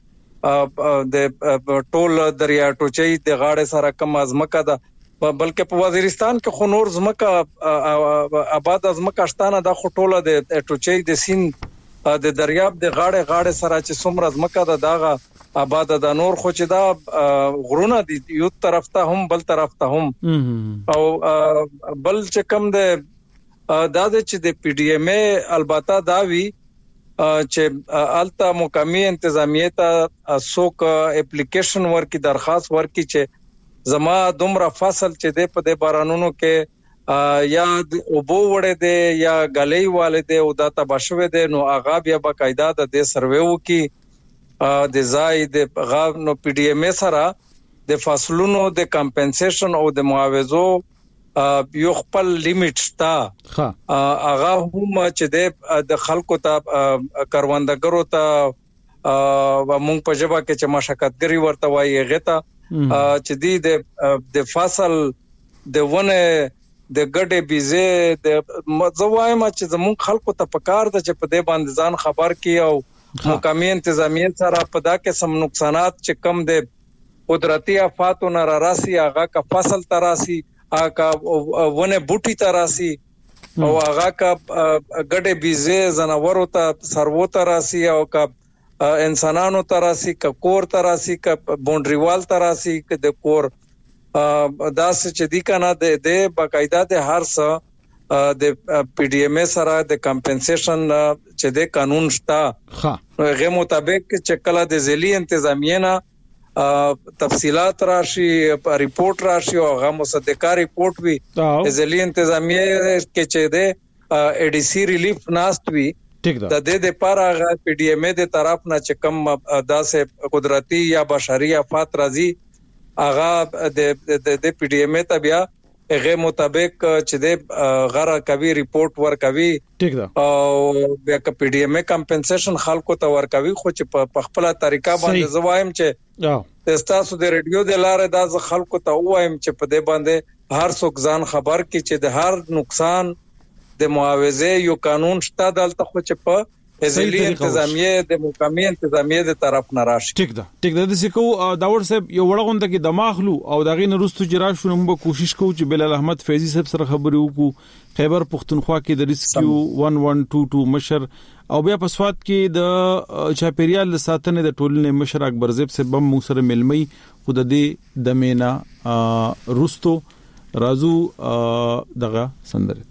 [SPEAKER 8] چې د ټول دریا ټوچي د غاړه سره کم ازمکه ده بلکې په وزیرستان کې خو نور ازمکه آباد ازمکه شتانه د خټوله د ټوچي د سین د دریاب د غاړه سره چې څومره ازمکه ده داغه آباد د نور خو چې دا غرونه دي یو طرف ته هم بل طرف ته هم او بل چې کم ده دا چې د پی ډی ایم ای البته دا وی چې التا مقامی انتظامیه ته سوک اپلیکیشن ورکی درخواست ورکی چې زما دومره فصل چې د په بارانونو کې یا اوبو وړه دي یا غلې والے دي او دا تباشوي دي نو اغا بیا باقاعده د سرویو کې د زای د غاو نو پی ډی ایم ای سره د فاصلونو د کمپنسیشن او د معاوضو یو خپل لیمیټ شتا اغا هم چې د خلکو ته کاروندګرو ته مونږ په جبا کې چې مشکتګری ورته وایي غته چې د فصل د ونه د ګډې بيزه د مزوایم چې زمون خلکو ته پکار ده چې په دې باندې ځان خبر کی او مقامی انتظامیه سره په دا کې سم نقصانات چې کم د قدرتي آفاتو نه راسي هغه کا فصل تراسي هغه کا ونه بوټي تراسي او هغه کا ګډې بيزه زناورو ته سرو تراسي او کا انسانانو تراسي کا کور تراسي کا باونډري وال تراسي ک د کور داس چې دی کنه د باقاعده د هر څه د پی ډی ایم سره د کمپنسیشن چې د قانون شته هغه مطابق چې کله د ځلی انتظامیه نه تفصيلات راشي ریپورت راشي او هغه مصدقه ریپورت وي ځلی انتظامیه کې چې د ای ډی سی ریلیف ناست وي د دې لپاره هغه پی ډی ایم د طرف نه چې کم داسې قدرتي یا بشري آفات راځي هغه د پی ډی ایم ته بیا هغه مطابق چې د غره کوي ریپورت ورکوي ٹھیک ده او بیا پی ډی ایم کمپنسیشن خلکو ته ورکوي خو چې په خپل طریقه باندې زوایم چې تاسو د ریډیو د لارې د خلکو ته وایم چې په دې باندې هر څوک ځان خبر کی چې د هر نقصان د معاوضه یو قانون شته دلته خو چې په ځلی انتظامیه د مقامی انتظامیه د طرف نه راشي
[SPEAKER 5] ټیک ده د سکو داور صاحب یو وړغونده کې دماغلو او دغه نرستو جرا شو موږ کوشش کوو چې بلال احمد فیضی صاحب سره خبرې وکړو خیبر پختونخوا کې د ریسکیو 1122 مشر او بیا په سواد کې د چاپیریال ساتنې د ټولنې مشر اکبر زیب صاحب هم موږ سره ملمي خود دې د مینا رستو رازو دغه سندره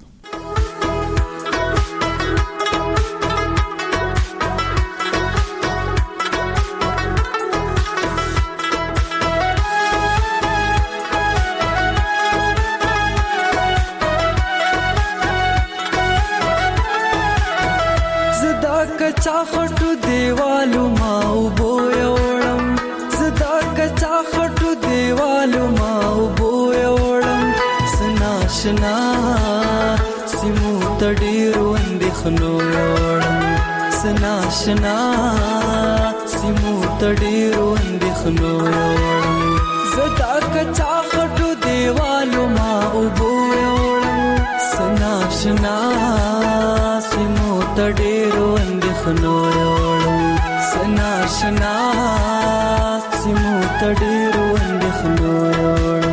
[SPEAKER 11] خټو دیوالو ما وبویوړم زدا کچا خټو دیوالو ما وبویوړم سناشنا سیمو تډیرو اندخنو وړم سناشنا سیمو تډیرو اندخنو وړم زدا کچا خټو دیوالو ما وبویوړم سناشنا سیمو تډیرو اندخنو وړم سناشنا سیمو تډیرو اندخنو وړم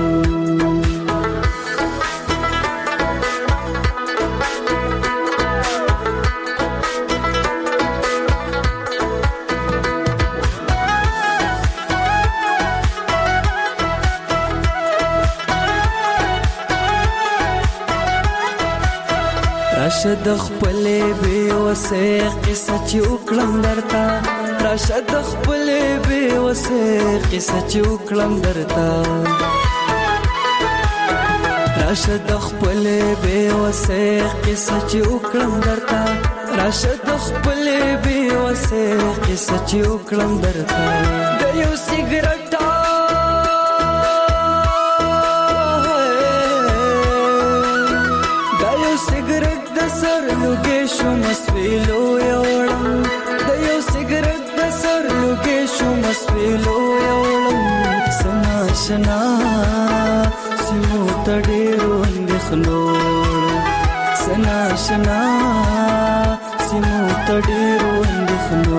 [SPEAKER 11] راشد خپلې به وسه قصه چې وکړم درته راشد خپلې به وسه قصه چې وکړم درته راشد خپلې به وسه قصه چې وکړم درته راشد خپلې به وسه قصه چې وکړم درته د یو سیګریټ سر لوګې شو مسویلو یوړم د یو سیګریټ د سر لوګې شو مسویلو یوړم سناشنا سیمو تډیرو اندخنو سناشنا سیمو تډیرو اندخنو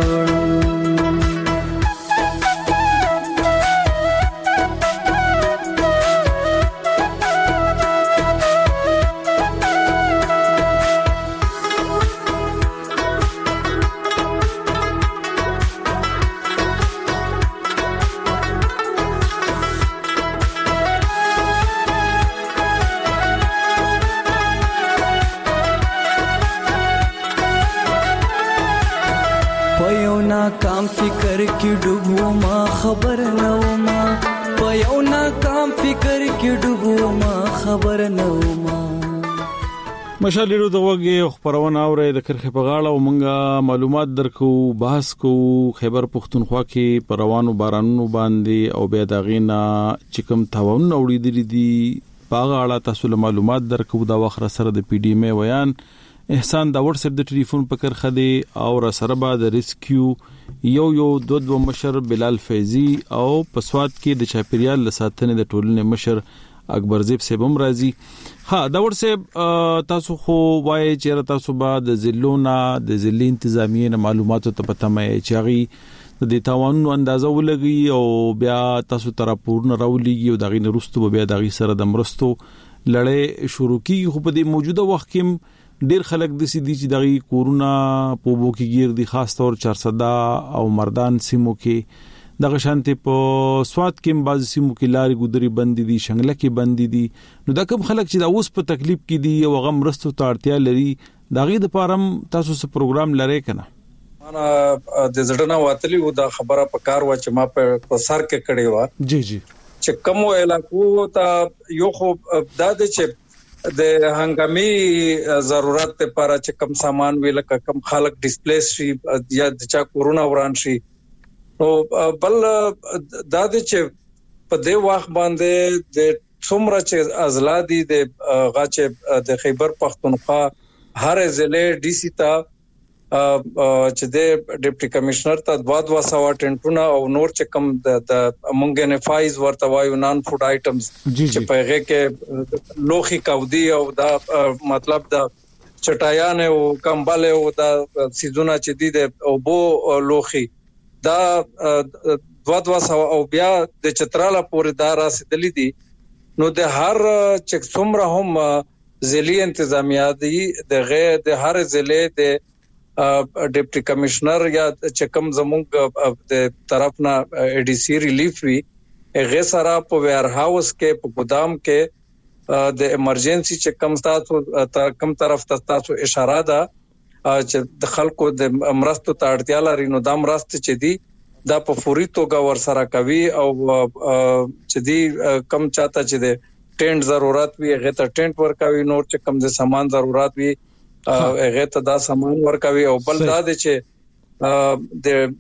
[SPEAKER 11] کام فکر کی ډوبو ما خبر نه وما په یو نا کام فکر کی ډوبو ما خبر نه وما
[SPEAKER 5] مشالېرو د وګي خبرونه اوري د کرخه په غاړه او مونږه معلومات درکو بحث کو خیبر پختونخوا کې پروانو بارانونو باندې او بیا دغینا چکم تاون اوریدلې دي په غاړه تاسو معلومات درکو دا وخت سره د پی ډی ایم بیان احسان دا WhatsApp د ټلیفون په کرخه دی او را سره به د ریسکیو یو دو مشر بلال فیضی او پسواد کې د چاپیریال لساتنې د ټولنې مشر اکبر زیب سیبم راځي. ها داور صاحب تاسو خو وایي چې تاسو به د ضلعونو د ضلع انتظامیه معلوماتو ته پته مې چاغي د تاوانونو اندازه ولګي او بیا تاسو ته راپورونه راولېږي او دغه نرستو بیا دغه سره د مرستو لړۍ شروع کیږي. خو په دې موجوده وخت کې ډیر خلک د سې دي چې دغه کورونا په بو کې گیر دي، خاص طور 400 او مردان سیمو کې دغه شانتي په سواد کې بعض سیمو کې لارې ګودري بند دي، شنګله کې بند دي. نو دا کوم خلک چې دا اوس په تکلیف کې دي او غم رستو ته اړتیا لري دغه د پارم تاسو سره پروګرام لري کنه؟
[SPEAKER 8] انا د زړه نه واتلی و دا خبره په کار و چې ما په سر کې کړې و.
[SPEAKER 5] جی جی
[SPEAKER 8] چې کوم علاقو ته یو خو دا د چې د هنګامي ضرورت لپاره چې کم سامان ویل کم خلک ډیسپلیس شي یا د چا کورونا وران شي نو بل دا د چې په دې وخت باندې د څومره چې ازلادي د غاچ د خیبر پختونخوا هر ضلع ډي سي ته چې د ډیپټي کمشنر ته 200 ټنټونه او نور چې کم د مونږ نه فایز ورته وایو نان فود آیټمز چې په هغه کې لوخي کاودي او دا مطلب دا چټایان او کمبل او دا سيزونه چې دي د او بو لوخي دا 200 او بیا د چتراله پورې دا راسدلې دي. نو د هر چې څومره هم ضلعي انتظامیه دي د هر ضلع د ډیپټي کمشنر یا چکم زمونږ د طرف نه ای ډي سي ریلیف وی هغه سره په ویر هاوس کې په ګودام کې د ایمرجنسي چکم تاسو کم طرف تاسو اشاره ده چې د خلکو د مرستو ته اړتیا لري نو د مرست چې دی دا په فوري توګه ور سره کوي او چې دی کم چاته چې د ټینټ ضرورت وي هغه ته ټینټ ورکوي، نور چې کم د سامان ضرورت وي هغه ته دا سامان ورکوي او بل دا د چې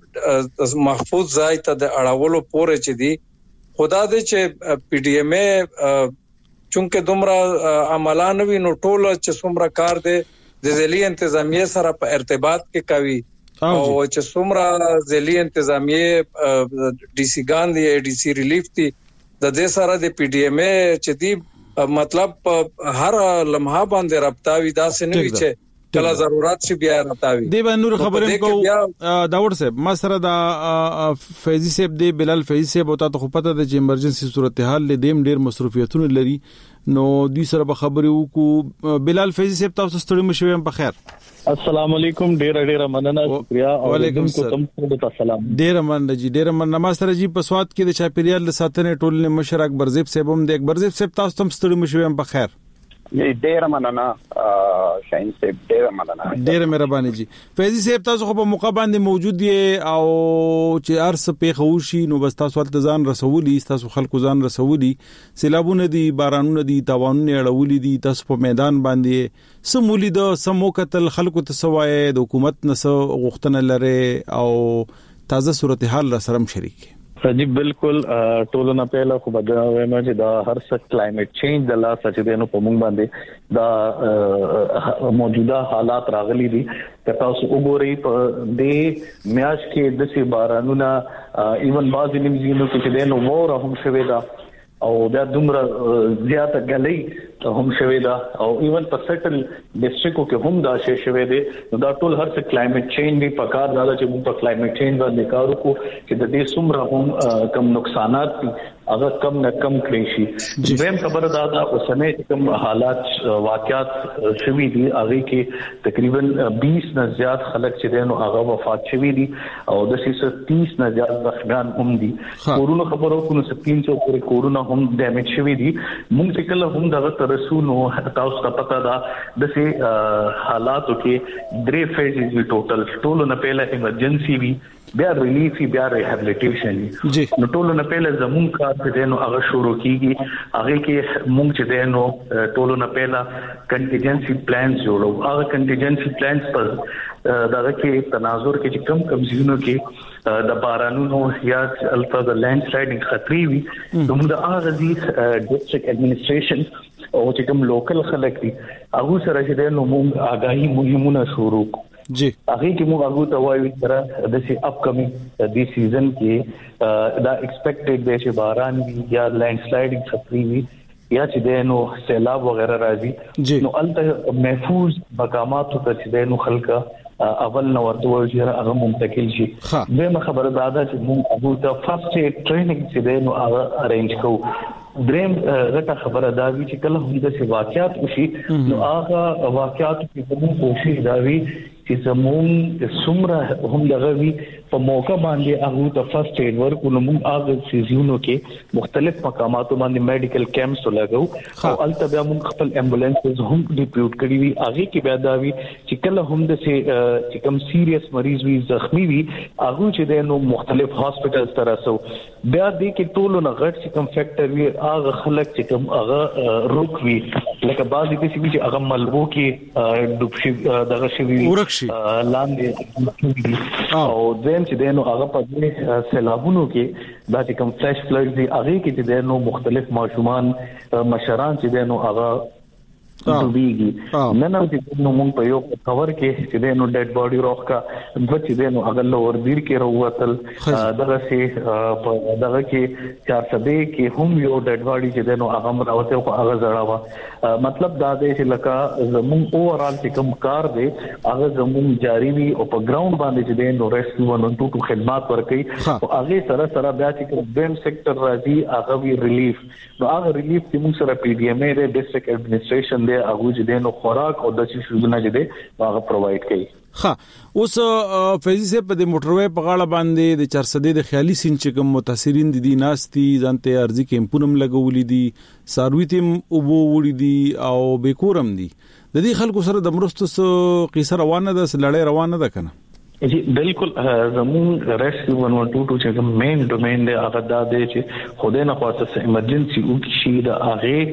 [SPEAKER 8] د محفوظ ځای ته د اړولو پورې چې دی خدا دې چې پی ډی ایم ای چونکه دومره عملان وی نو ټول چې څومره کار دی د ضلعي انتظامیه سره په ارتباط کې کوي او چې څومره ضلعي انتظامیه ډي سي ګان دی ډي سي ریلیف دی د دې سره د پی ډی ایم ای چې دی مطلب هر لمحه باندې رابطاوي دا سنوي چې کله ضرورت شي بیا رابطاوي دی باندې نور خبرې کو
[SPEAKER 5] داور صاحب ما سره دا فیضی صاحب دی بلال فیضی صاحب وتا ته پته د ایمرجنسي صورتحال لدیم ډیر مصروفیتونه لري نو دوی سره به خبرې وکړو. بلال فیضی صاحب تاسو ستړي مشوي په خیر؟
[SPEAKER 12] السلام علیکم، ډیر مننه، شکریا او
[SPEAKER 5] علیکم السلام. ډیر مننه جی، ډیر مننه. ما سره جی په سواد کې د چاپیریال د ساتنې ټولنې مشر اکبر زیب صاحب هم د اکبر زیب صاحب تاسو هم ستړي مشوي په خیر؟
[SPEAKER 13] ډیر مننه شاهین صاحب، ډیر مننه،
[SPEAKER 5] ډیر مهرباني جی. فیضی صاحب تاسو خو په موقع باندې موجود یې او چې ارس په خوشي نو بس تاسو ته ځان رسولي، تاسو خلکو ځان رسولي، سیلابونه دي، بارانونه دي، تاوانونه اړولې دي، تاسو په میدان باندې سمولي د سمو قتل خلکو ته سوای د حکومت نسو غوښتنه لري او تازه صورتحال را سره شریک
[SPEAKER 12] جی بالکل. ټولو نه پهلا خو بدا وایم چې دا هر څه کلایمټ چینج د لاس چې دینو په مونږ باندې دا موجوده حالات راغلي دي. که تاسو وګورئ په دې میاش کې د سي بارانونه ایون بعض نیمزینو کې چې دینو وور هم شوي دا او بیا دومره زیاته غلې هم شوي دا او ایون په سټل ډیسټریکټو کې هم دا شوي دي. دا ټول هر څه کلایمټ چینج دی په کار دا چې موږ په کلایمټ چینج باندې کار وکړو چې د دې څومره هم کم نقصانات دي هغه کم نه کم کړی شي. زم خبره دا اوسنۍ کوم حالات واقعات شوي دي هغه کې تقریبا 20 نه زیات خلک چې دینو هغه وفات شوي دي او د 30 نه زیات زخمیان هم دي. کورونا خبرو کو 300 پورې کورونا هم ډیمیج شوي دي. موږ چې کله هم دغه ترسونو تاسو ته پتا ده د سي حالاتو کې 3 فیزز وی ټول نه پهله ایمرجنسي وی بیا ریلیف بیا ریهابلیټیشن نو ټول نه پهله زمون کار چې دینو هغه شروع کیږي. هغه کې موږ چې دینو ټول نه پهله کنټینجنسي پلانز جوړو. هغه کنټینجنسي پلانز پر دغه کې تناظر کې چې کم ځینو کې د بارانونو یا الفا د لینډ سلایډینګ خطرې وي نو موږ هغه دي ډیسټریکټ ایڈمنسټریشن او چې کوم لوکل خلک دي هغه سره چې دینو موږ آگاهی مهمونه شروع
[SPEAKER 5] جی
[SPEAKER 12] هغه کې موږ هغه ته وایو چې د سی اپ کمینګ دی سیزن کې دا ایکسپیکټډ دی چې باران وي یا لینډ سلایډینګ خطرې وي یا چې د نو سیلاب وغیرہ راځي نو الته محفوظ مقامات ته چې د نو خلک اول نو ورته چې هغه منتقل شي. دغه خبره دا چې موږ هغه ته فرست ایډ ټریننګ چې د نو هغه ارینج کوو. دریم غټه خبره دا وی چې کله هم د واقعیت وشي نو هغه واقعیت په کومه کوشش دا وی چې زموږ سمره هم دغه وی په موقع باندې هغه ته فرست ایډ ورکو نو موږ هغه سيزونو کې مختلف مقاماتو باندې میډیکل کیمپس لګاو او البته بیا موږ خپل امبولانسز هم ډیپیوټ کړی وی هغه کې بیا دا وی چې کله هم د چې کم سیریس مریض وی زخمی وی هغه چې د نو مختلف هاسپټلز ته راسو بیا د کې ټولو نه غټ چې کم فیکٹر وی هغه خلک چې کم هغه روک وی لکه بعضی د چې هغه ملبو کې ډوبشي دغه شي لاندې او دیم چې دینو هغه په سیلابونو کې دا چې کوم فلش فلډ دي هغه کې چې دینو مختلف ماشومان مشران چې دینو هغه دوبيږي نن چې نو مونږ په یو کور کې چې دینو ډیډ باډي روخه د چې دینو هغه لور دیر کې وروتل دغه سي په دغه کې 400 کې هم یو ډیډ باډي چې دینو هغه راوته او هغه زړاوه مطلب دا دی چې لکه زمون اوورال چې کوم کار دی هغه زمون جاری وي او په ګراوند باندې چې دینو ریسکیو ونټو خدمات ورکړي او هغه سره سره بیا چې کوم بیم سېکټر راځي هغه وی ریلیف نو هغه ریلیف چې موږ سره پی ډی ایم اے د ډیسټریکټ ایڈمنسټریشن دی هغه چې دینو خوراک او د چي شوونه چې دی هغه پرووايډ کوي.
[SPEAKER 5] اوس فیضی صاحب په موټروي په غاړه باندې د 400 د خیالي سین چې کوم متاثرین دي ناستي ځانته ارزي کیمپونم لګولې دي سارویتم او وړي دي او بیکورم دي د دې خلکو سره د مرستو قصه روانه ده لړۍ روانه ده کنه.
[SPEAKER 12] جی بالکل زمون ریسکیو 112 چې کوم مین ډومین دی هغه دا دی چې خوده نه خاصه ایمرجنسي او کې شي د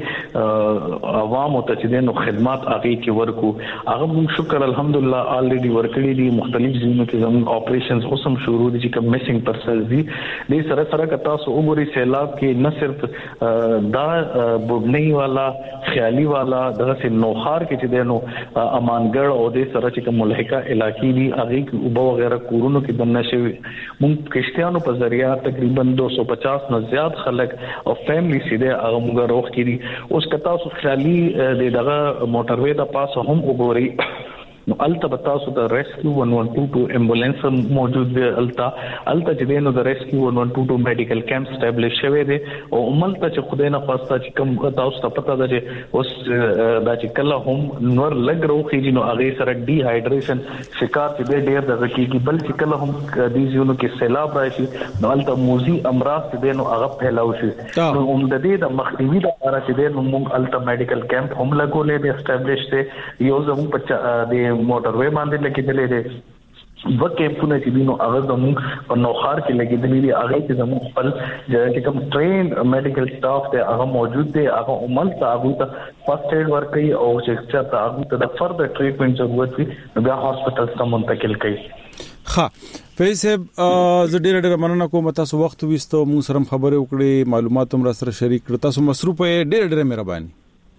[SPEAKER 12] هغه عوامو ته چې نو خدمات هغه کې ورکو هغه موږ شکر الحمدلله الریډي ورکړي دي مختلف ځینو کې زمون اپریشنز اوسم شروع دي چې کوم میسنګ پرسنز دي د سره سره کتا سو عمرې سیلاب کې نه صرف دا بوبنی والا خیالي والا دغه نوخار کې چې نو امانګړ او د سره چې کوم ملحقه علاقې دي هغه وغیرہ کورونو کې بننا شوی مونږ کشتیانو په ذریعہ تقریبا 250 نه زیات خلک او فیملی سیده هغه موږ روخ کړي اوس کتا سو خیالي دغه موټروي د پاسه هم وګوري نو الته بتاسو د ریسکیو 112 امبولانس موجود دی الته چې نو د ریسکیو 112 میډیکل کیمپ اسټابلیش شوی دی او عملته چې خدای نه خواسته چې کوم تاسو ته پته ده چې اوس دا چې کله هم نور لګ روخي نو هغه سره ډي هایډریشن شکار چې ډېر د غکیږي بل چې کله هم د زیونو کې سیلاب راشي نو الته موزي امراض چې نو هغه پھیلاو شي نو هم د دې د مخنیوي لپاره چې نو موږ الته میډیکل کیمپ هم لګولې دي اسټابلیش دی یو زموږ په د موټروي باندې لګیدلې دي وکه په نتیجه نو هغه زموږ په نوخار کې لګیدلې دي هغه چې زموږ خپل چې کوم ټرین میډیکل سټاف دی هغه موجود دی هغه عمل ته هغه ته فرست ایډ ورکړي او چې څه هغه ته د فردر ټریټمنټ ضرورت وي بیا هاسپټل ته منتقل کړي.
[SPEAKER 5] فیض صاحب زه ډېر مننه کوم تاسو وخت وستو مو سره خبرې وکړې معلومات هم را سره شریک کړ تاسو مصروف یې ډېر مهرباني.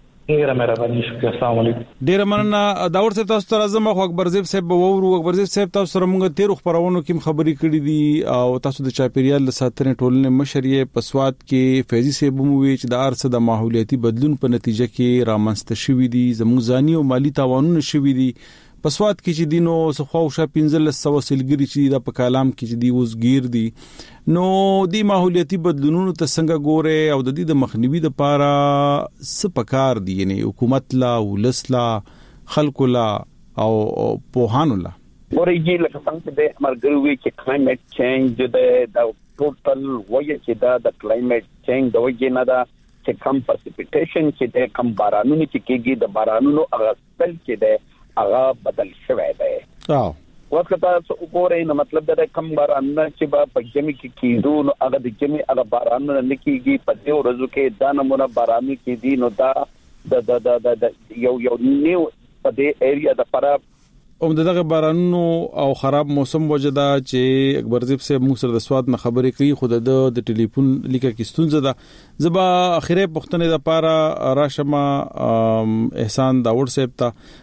[SPEAKER 12] السلام علیکم.
[SPEAKER 5] ډیر مننه داور صاحب تاسو ته راځم خو اکبر زیب صاحب وورو اکبر زیب صاحب تاسو سره موږ 13 خبرونو کې خبرې کړې دي او تاسو د چاپیریال ساتنې ټولنې مشرې په سواد کې فیضی صاحب مو وی چې د ارڅ د ماحولیاتي بدلون په نتیجه کې رامنځته شوې دي زموږ ځاني او مالی تاوانونه شوې دي په سواد کې چې دینو سخواوشه 1500 سلګری چې د پکالام کې چې دی وزګیر دي نو دی ماحولیاتي بدلونونو ته څنګه ګوره او د دې د مخنیوي لپاره سپکار دي یعنی حکومت لا ولسلا خلق لا او پوهانو لا
[SPEAKER 13] ورېږي لکه څنګه د مرګوي چې کلایمټ چینج د ټوټل وایي چې د کلایمټ چینج د وجې نه دا چې کم پرسپیټیشن چې د کم بارانونو چې کېږي د بارانونو اغسل چې د هغه بدل شوی دی وخت تاسو وګورئ نو مطلب دا کم بارانونه چې په جمی کې کیدو نو هغه د جمی هغه بارانونه نه کیږي په دې ورځو کې دا نمونه بارانونه کې دي نو دا د یو نیو په دې ایریا د پر
[SPEAKER 5] دغه بارانونو او خراب موسم وجدا چې اکبر زیب سے موږ سره د سواد نه خبرې کوي خود د ټلیفون لیکه کې ستونزه ده زبا اخیره پښتنې د پاره راشما احسان داور صاحب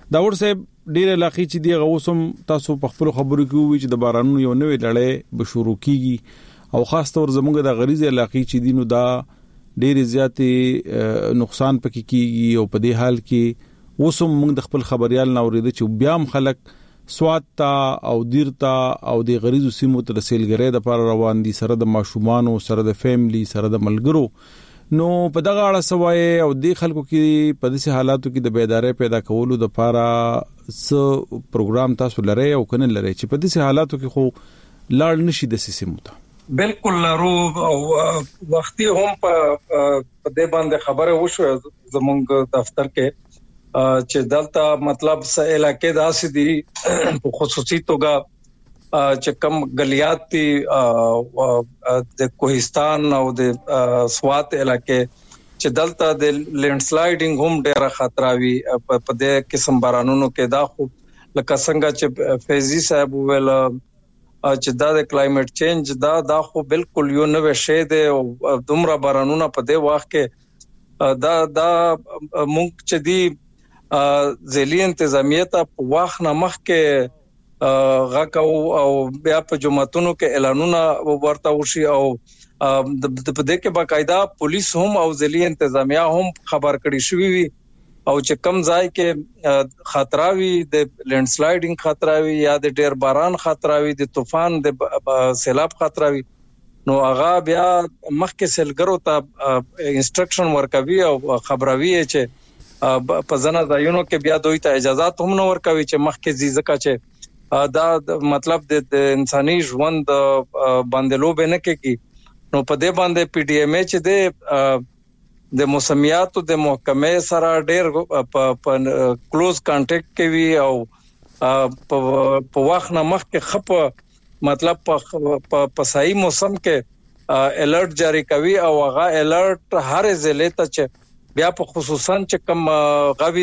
[SPEAKER 5] ډیر علاقې چې دی غوسم تاسو په خپل خبرو کې وی چې د بارانونو یو نوې لړۍ به شروع کیږي او خاص طور زموږ د غریزي علاقې چې دینو دا ډېر زیاتې نقصان پکې کیږي او په دې حال کې اوسم موږ د خپل خبريال نه اورېد چې بیا هم خلک سواد تا او دیرتا او د غریزو سیمو تر سیلګری د پر روان دي سره د ماشومان او سره د فیملی سره د ملګرو نو په دغه اړه سوای او د خلکو کې په داسې حالاتو کې د بیدارۍ پیدا کولو د لپاره څه پروګرام تاسو لرئ او کنه لرئ چې په داسې حالاتو کې خو لاړ نشي د سیمو ته
[SPEAKER 8] بالکل لرو او وختي هم په دې باندې خبره وشو زمونږ دفتر کې چې دلته مطلب څه علاقې داسې دي په خصوصي توګه چې کم غلیات دي د کوهستان او د سوات علاقې چې دلته د لینډ سلایډینګ هم ډېر خطراوي په دې قسم بارانونو کې دا خو لکه څنګه چې فیضی صاحب ویل چې دا د کلایمټ چینج دا خو بالکل یو نوې شی دی او دومره بارانونه په دې وخت کې دا مونږ چې دی ځلي انتظامیه ته په وخت نه مخکې غاکاو او بیا په جمعتونو کې اعلانونه ورته وشي او د دې کې باقاعده پولیس هم او ځلي انتظامیه هم خبر کړي شوی وي او چې کم ځای کې خطراوي د لینډ سلایډینګ خطراوي یا د ډیر باران خطراوي د طوفان د سیلاب خطراوي نو هغه بیا مخکې سیلګرو ته انسټرکشن ورکوي او خبروي چې په ځنه ځایونو کې بیا دوی ته اجازه هم نه ورکوي چې مخکې ځکه چې دا مطلب د انساني ژوند باندې لوب نه کوي نو په دې باندې پی ډی ایم ای چې د موسمیاتو د محکمې سره ډېر په کلوز کانټیکټ کوي او په وخت نه مخکې خپ مطلب په صحیح موسم کې الرټ جاری کوي او هغه الرټ هر ضلع ته چې بیا په خصوصا چې کم غوي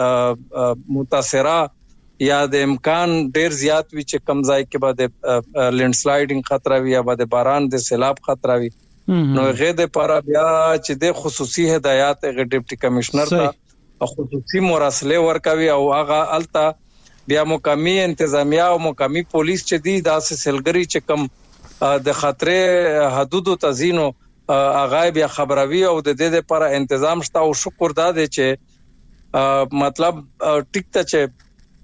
[SPEAKER 8] د متاثره یا د امکان ډیر زیات وي چې کم ځای کې به د لینډ سلایډینګ خطر وي یا به د باران د سیلاب خطر وي نو غیر د پاره بیا چې د خصوصي هدایات غیر ډیپټي کمشنر ته خصوصي مراسله ورکوي او هغه التا بیا مقامی انتظامیه او مقامی پولیس چې دی داسې سلګری چې کم د خطر حدود تزینو هغه بیا خبروي او د دې لپاره تنظیم شته او شکر داده چې مطلب ټیک ته چې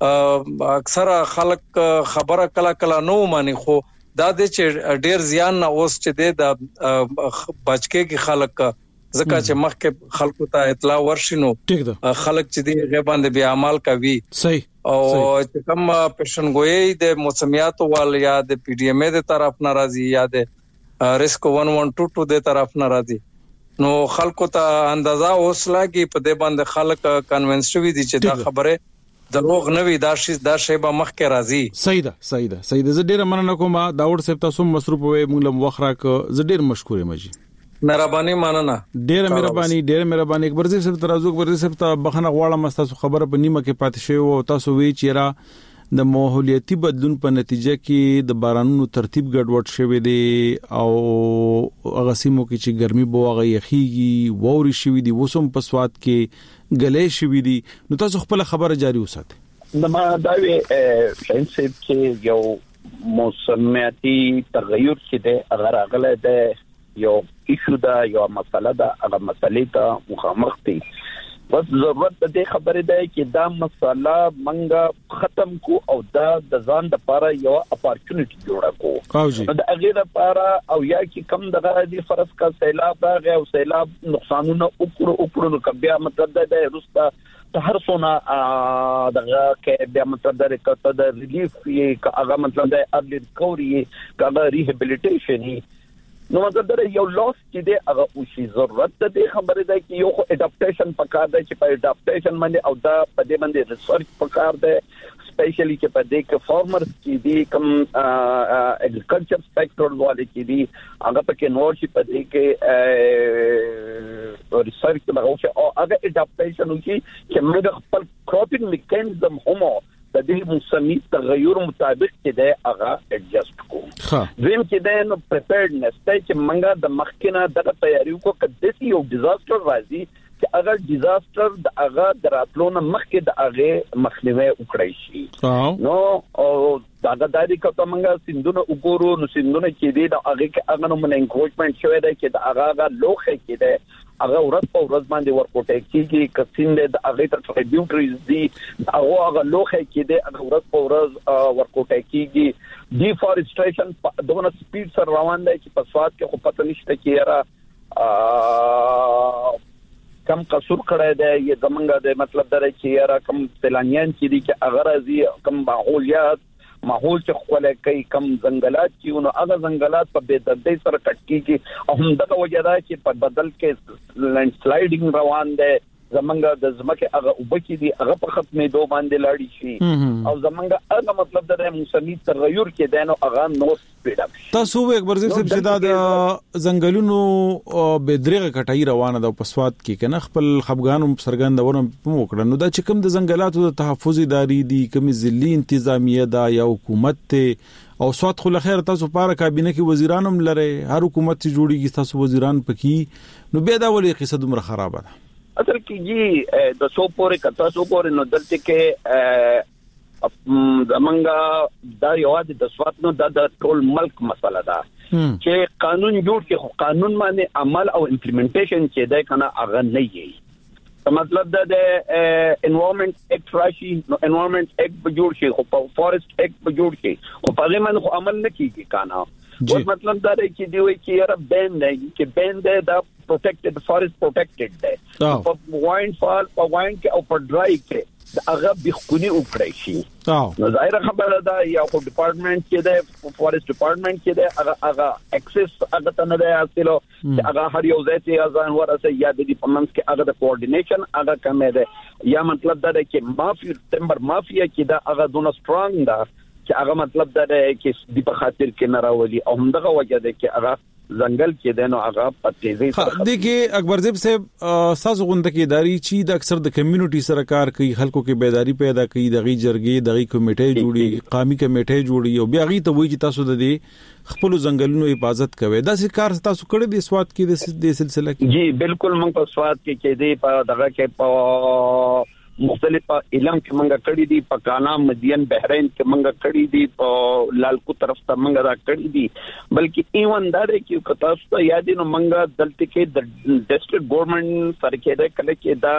[SPEAKER 8] اکثر خلک خبره کلا نو مانی خو دا د چې ډیر زیان نه اوس چې د بچکه کې خلک زکه چې مخکې خلکو ته اطلاع ورشینو خلک چې دی غیبان د بیا عمل کوي
[SPEAKER 5] صحیح
[SPEAKER 8] او چې کوم پېشنګوي د موسمیاتو وال یا د پی ډی ایم ای د طرف ناراضي یا د ریسک 1122 د طرف ناراضي نو خلکو ته اندازا اوس لاګي په دې باندې خلک کنوینس شوی دي چې دا خبره دروغ نوي دا شی به مخکې راځي
[SPEAKER 5] صحیح ده زه ډیر مننه کوم داوود صاحب تاسو مصروف وې موږ لم وخره زه ډیر مشکور یم جی
[SPEAKER 8] مهرباني مننه
[SPEAKER 5] ډیر مهرباني اکبر صاحب ترازو اکبر صاحب ته بخنه غواړم تاسو خبره په نیمه کې پاتې شوی او تاسو وی چیرې د ماحولیاتي بدلون په نتیجه کې د بارانونو ترتیب ګډوډ شوی دی او هغه سیمو کې چې ګرمي بوغه یخيږي ووري شوی دی وسوم په سواد کې غلې شوی دی نو تاسو خپل خبره جاری وساتئ
[SPEAKER 13] نو ما دا وی شاین صاحب چې یو موسمیاتي تغیر چې د اگر اغله د یو ایشو دا یو مسله دا هغه مسلې ته مخامخ دي بس ضرورت دې خبره ده چې دا مسله منګه ختم کو او دا د ځان لپاره یو اپورتونټی جوړه کو دا غیر لپاره او یا چې کم دغه دي فرض کا سیلاب راغی او سیلاب نقصانونه وکړو نو کبیا مطلب ده رستا هر سونه دغه کې بیا مطلب ده کته د ریلیف یې هغه مطلب ده ارلی ریکوري کغه ریهابیلیټیشن نو مطلب دا یو لاس چې دی هغه او شي ضرورت د خبره ده چې یو اډاپټیشن پکار دی چې په اډاپټیشن باندې او دا په دې باندې ریسرچ پکار دی سپیشلی چې په دې کې فارمرز چې دي کم اګریکلچر سېکټر والے چې دي هغه په کې نور شي په دې کې ریسرچ هغه او هغه اډاپټیشن وکړي چې موږ خپل کراپینګ میکانیزم هم د دې موسمي تغیر مطابق چې د هغه ایڈجسټ کو زم چې د نو پریپیرډنس ته چې منګه د مخکنه د تیاری کو کده یو ډیزاستر راځي چې هغه ډیزاستر د هغه دراتلونه مخکې د هغه مخنیوي وکړي شي نو او دا دایي کومه موږ سندونه وګورو نو سندونه کې دي د هغه کې هغه نو من انکوریجمنت شوی دی چې د هغه لوخه کې دی هغه ورځ په ورځ باندې ورکوټه کیږي کسین د هغه تر ټریبیوټریز دي هغه لوخه کې دی هغه ورځ په ورځ ورکوټه کیږي ډیفورستریشن دغه سپیډ سره روان دی چې په سواد کې خو پته نشته کې را کم قصور کړی دی یا زمونږ د مطلب دا چې را کم سیلانیان چې دي چې هغه راځي کم ماحول چې خپل کوي کم ځنګلات چې نو هغه ځنګلات په بے دردۍ سره کټ کیږي او هم دغه وجه ده چې په بدل کې لینډ سلایډینګ روان دی زمونږ د ځمکې هغه وبکې دي هغه په ختمې دوه باندې لاړی شي او زمونږ هغه مطلب د موسمي تغیر کې دی نو هغه نو سپیډ اپ
[SPEAKER 5] تاسو اکبر صاحب چې دا د ځنګلونو به درېغه کټای روانه ده په سواد کې کنه خپل خپګانو سرګندونه وکړه نو دا چې کوم د ځنګلاتو د تحفظ اداري دي کوم ځلي انتظامیه ده یا حکومت ته او سواد خو لخر تاسو پاره کابینه کې وزیرانم لره هر حکومت چې جوړیږي تاسو وزیران پکې نو بیا دا ولې قصه دومره خراب ده
[SPEAKER 13] اصل کې جی د سو پورې کتا سو پورې نو دلته کې زمونږ دا یواد د سواد نو د ټول ملک مسله ده چې قانون جوړ کې خو قانون باندې عمل او امپلیمنټیشن چې ده کنه هغه نه یي مطلب د انوایرنمنت ایکټ راشي نو انوایرنمنت ایکټ جوړ شي خو فورست ایکټ جوړ شي خو په هغه باندې عمل نه کیږي کنه او مطلب دا دی چې دی چې یاره بین دی چې بین دی دا protected forest protected دی په وایند فال په وایند کې او په ډرای کې دا هغه بخونی وکړي شي نو ظاهر خبره ده یا خو ډپارټمنټ کې دی فورست ډپارټمنټ کې دی هغه اکسس هغه ته نه دی حاصلو هغه هر یو ځای ته ځان ورسه یا د پمنس کې هغه د کوارډینیشن هغه کم دی یا مطلب دا دی چې مافیا ټمبر مافیا کې دا هغه دونه سترونګ ده چې هغه مطلب دا دی چې د په خاطر کې نه راولي او همدغه وجه ده چې هغه ځنګل کې دنو هغه په تیزی سره
[SPEAKER 5] د کې اکبر صاحب ساسو غونډه کې اداري چې د اکثر د کمیونټي سره کار کوي خلکو کې بیداری پیدا کوي دغه جرګې دغه کمیټې جوړي قومي کمیټې جوړي او بیا غي ته وایي چې تاسو د دې خپل ځنګلونو حفاظت کوي دا څه کار تاسو کړی د سواد کې د سلسله کې
[SPEAKER 13] جی بالکل موږ په سواد کې دې په دغه کې په مختلف علم کې منګه کړی دي په کانا مدین بحرین کې منګه کړی دي په لالکو طرف ته منګه را کړی دي بلکې ایون دا دی چې کتاسو ته یاد نو منګه دلته کې د ډیسټریکټ ګورنمنت سره کې دا کله کې دا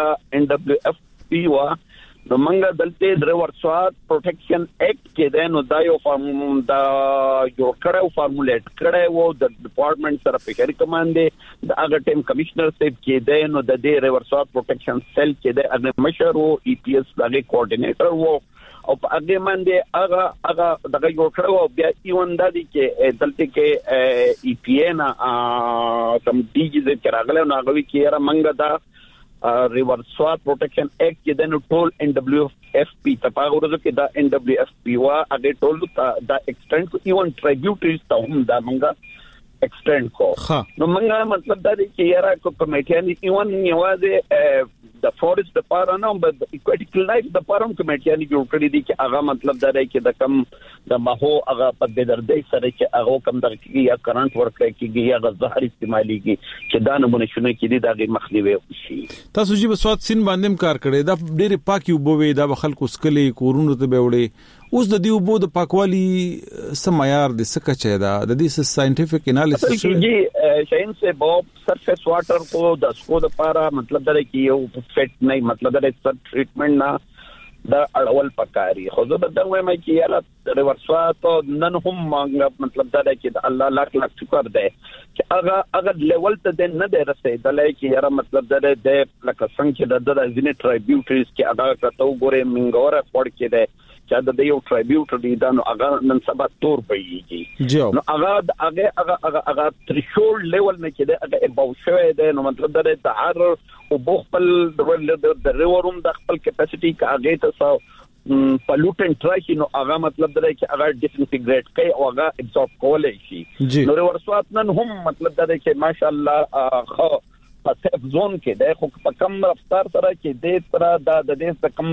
[SPEAKER 13] NWFP وا نو منګه دلته د ورسواد پروټیکشن ایکټ کې دا نو دا یو فارم دا یو کړو فارمولیټ کړو د ډپارټمنټ سره په شریک باندې د هغه ټیم کمشنر صاحب کې دا نو د دې ورسواد پروټیکشن سیل کې دا هغه مشر او EPS دغه کوارډینیټر وو او په هغه باندې هغه دغه یو کړو بیا ایون د دې کې دلته کې EPA نه سم دیږي چې راغله نو هغه کې را منګه دا ریور سواد پروټیکشن ایکټ کې د ټول NWFP تپاغ ورته کې دا NWFP وا هغه ټول دا ایکسټند کو ایون ټریبیوټریز ته هم دا منګه ایکسټند کو نو منګه مطلب دا دی چې یاره کو کمیټیانی ایون یوازې د فورست لپاره نه بل ایکویټیکل لایف د پاره کمیټیانی جوړ کړی دي چې هغه مطلب دا دی چې د کم د ماهو هغه په بدردۍ سره چې هغه کم درکې یا کرنٹ ورکړي کېږي یا غزهر استعماليږي چې دا نمونه شونه کې دي دا مخنیوي شي
[SPEAKER 5] تاسو چې په سواد سین باندې کار کړی دا ډېر پاکي وبوي دا خلکو سکلي کورونو ته به وړي اوس د دې وبو د پاکوالي سميار د سکه چي دا د دې ساينټیفیک انالیسس
[SPEAKER 13] جی شاین سے بوب سرفیس واټر کو د سکو د پاره مطلب دا کې یو فټ نه مطلب دا سر ټریټمنټ نه دا اول پکاري خو زه د وایم چې یاله ریورسوات نن هم مطلب دا چې الله لاک شکر دی چې هغه لیول ته نه دی رسیدلای چې یاره مطلب دا د لکه څنګه چې د ځینې ټرایبیوټریز کې هغه کتو ګوره منګوره پړ کې دی چې د یو ټرایبیوټری دا نو هغه نن سبا تور پېږي نو هغه تریشول لیول نه کې دا هغه اباو شوی دی نو مطلب دا د هر او بخپل د ریوروم د خپل کیپاسټي کاږي ته پلوټنټ راشي نو هغه مطلب دا چې هغه ډیسنټیګریټ کوي او هغه ابزورب کولای شي نو ورسوات نن هم مطلب دا چې ماشاءالله خو په سیف زون کې د خو په کم رفتار سره چې د تر د دې کم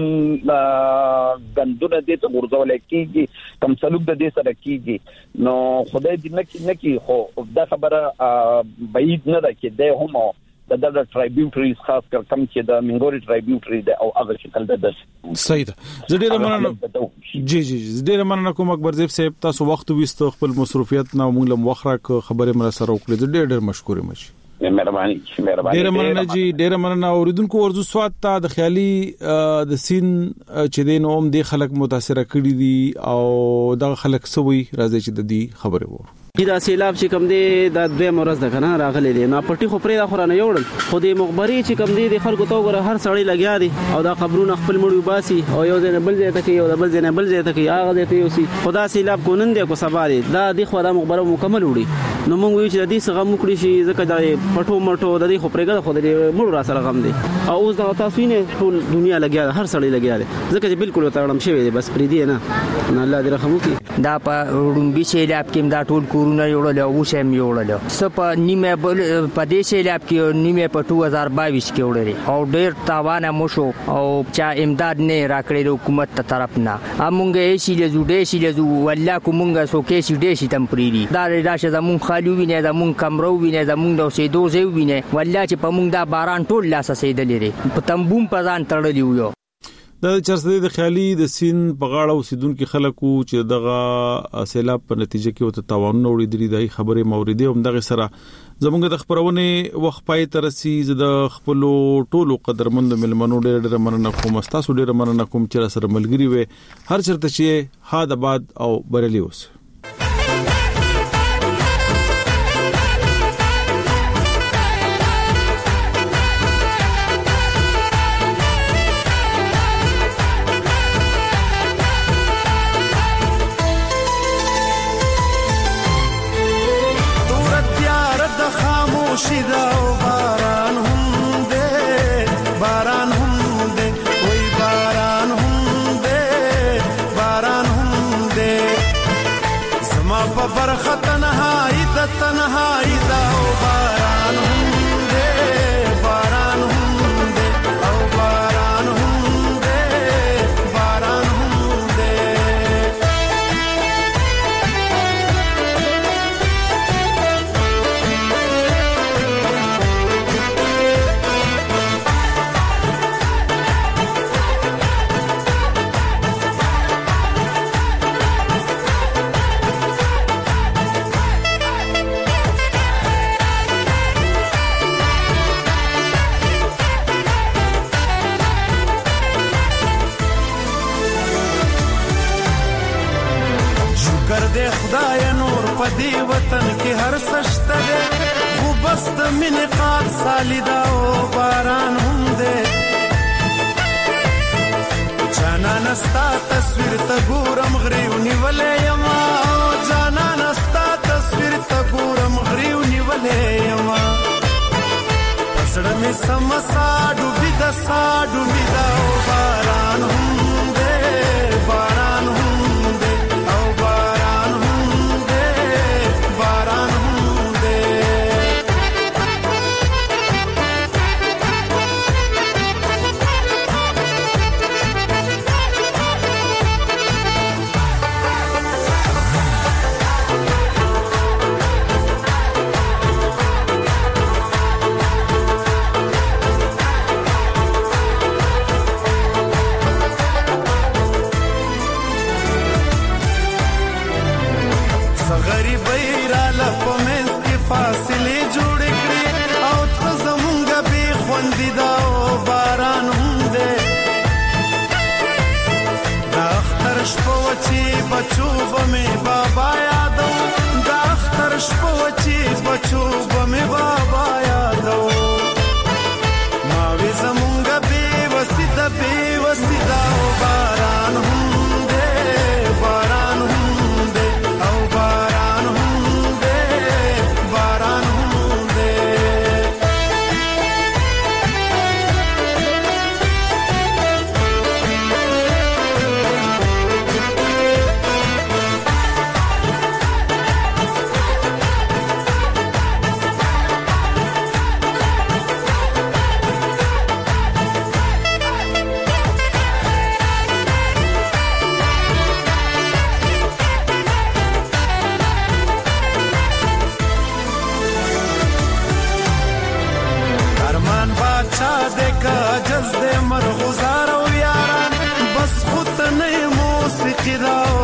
[SPEAKER 13] غندونه دې ته ورزول کېږي کم سلوک د دې سره کېږي نو خدای دې نه کې خو دا خبره بعید نه ده چې د هم د ټرایبیوټریز خاص کر کم چې د منګوري ټرایبیوټری د او هغه شکل د
[SPEAKER 5] صحیح ده. زه ډیر مننه جی ډیر مننه کوم اکبر زیب صاحب تاسو وخت وستو خپل مصروفیت نه موږ لم وخره خبره مر سره وکړه. ډیر مشکور یم.
[SPEAKER 13] مهرباني
[SPEAKER 5] ډیر مننه جی ډیر مننه. اوریدونکو ورزو سواد ته د خیالي د سین چې دین اوم د خلک متاثر کړي دي او د خلک سوي راځي چې د دې خبره وو
[SPEAKER 3] دا سیلاب چې کوم دی د دوه مرز د کنه راغلي دي نه پټي خو پرې د خورانه یوړل خو د مخبري چې کوم دی د خلکو ته وګوره هر سړی لګیا دي او دا قبرونه خپل مړی باسي او یو ځای بل ځای ته کې یو بل ځای بل ځای ته کې هغه ته یو سي خدا سیلاب کو نن دی کو سبا دی دا د خو دا مخبره مکمل وړي نو موږ وی چې د دې څنګه مکړي شي ځکه دا پټو مټو د دې خو پرېګه خو د مړو را سره غم دی او اوس دا تاسو نه ټول دنیا لګیا هر سړی لګیا دی ځکه چې بالکل تړم شوی دی بس پرې دی نه الله دې رحم وکړي.
[SPEAKER 14] دا په وړومبي سیلاب کې دا ټول کورونه یوړل او شم یوړل سپ نیمه په دې سیلاب کې نیمه په 2022 کې وړل او ډېر تاوان مو شو او چا امداد نه راکړي د حکومت ته طرف نه امونګه یې شي له جوړې شي له والله کومګه سو کې شي دې شي تم پریری دا راشه زمون خالو ویني زمون کمرو ویني زمون د سیدو زو ویني والله چې په مونږ دا باران ټول لاس سیدل لري په تنبوم پزان تړلی یو
[SPEAKER 5] د چرته د خیالي د سین په غاړه اوسیدونکو خلکو چې دغه سیلاب په نتیجه کې وته تاوان وړي دي د خبره موریده هم دغه سره زمونږ د خبرونه وخت پای ترسي د خپل ټولو قدرمند ملمنو ډېر مننه کوم تاسو ډېر مننه کوم چې سره ملګری وي هر چرته چې هاد آباد او بریلی اوس.
[SPEAKER 15] شیدا او باران هم دے باران هم دے وای باران هم دے باران هم دے زما په برخه تنهایی دا او باران هم دے باران هم دے او باران هم دے باران هم دے پدی وطن کې هر سشته ده خو بس د مینې قات سالیدا او باران هم ده جانا نستا تصویر ته ګورم غریو نیولې یما جانا نستا تصویر ته ګورم غریو نیولې یما پسړه می سمسا ډوبې دا او باران هم ده باران هم ده او باران هم ده باران هم ده فاصله جوړ کړي او څه زمونږ به خوندې دا او باران هم ده دا اختر شپه وچی بچو بمې بابا یادو دا اختر شپه وچی بچو بمې بابا یادو ما وی زمونږ به وسیدا او باران هم ده باران هم ده او باران هم ده باران هم ده باچا دې کا جز دې مرغزار او یاران بس خود نه موسیقي دا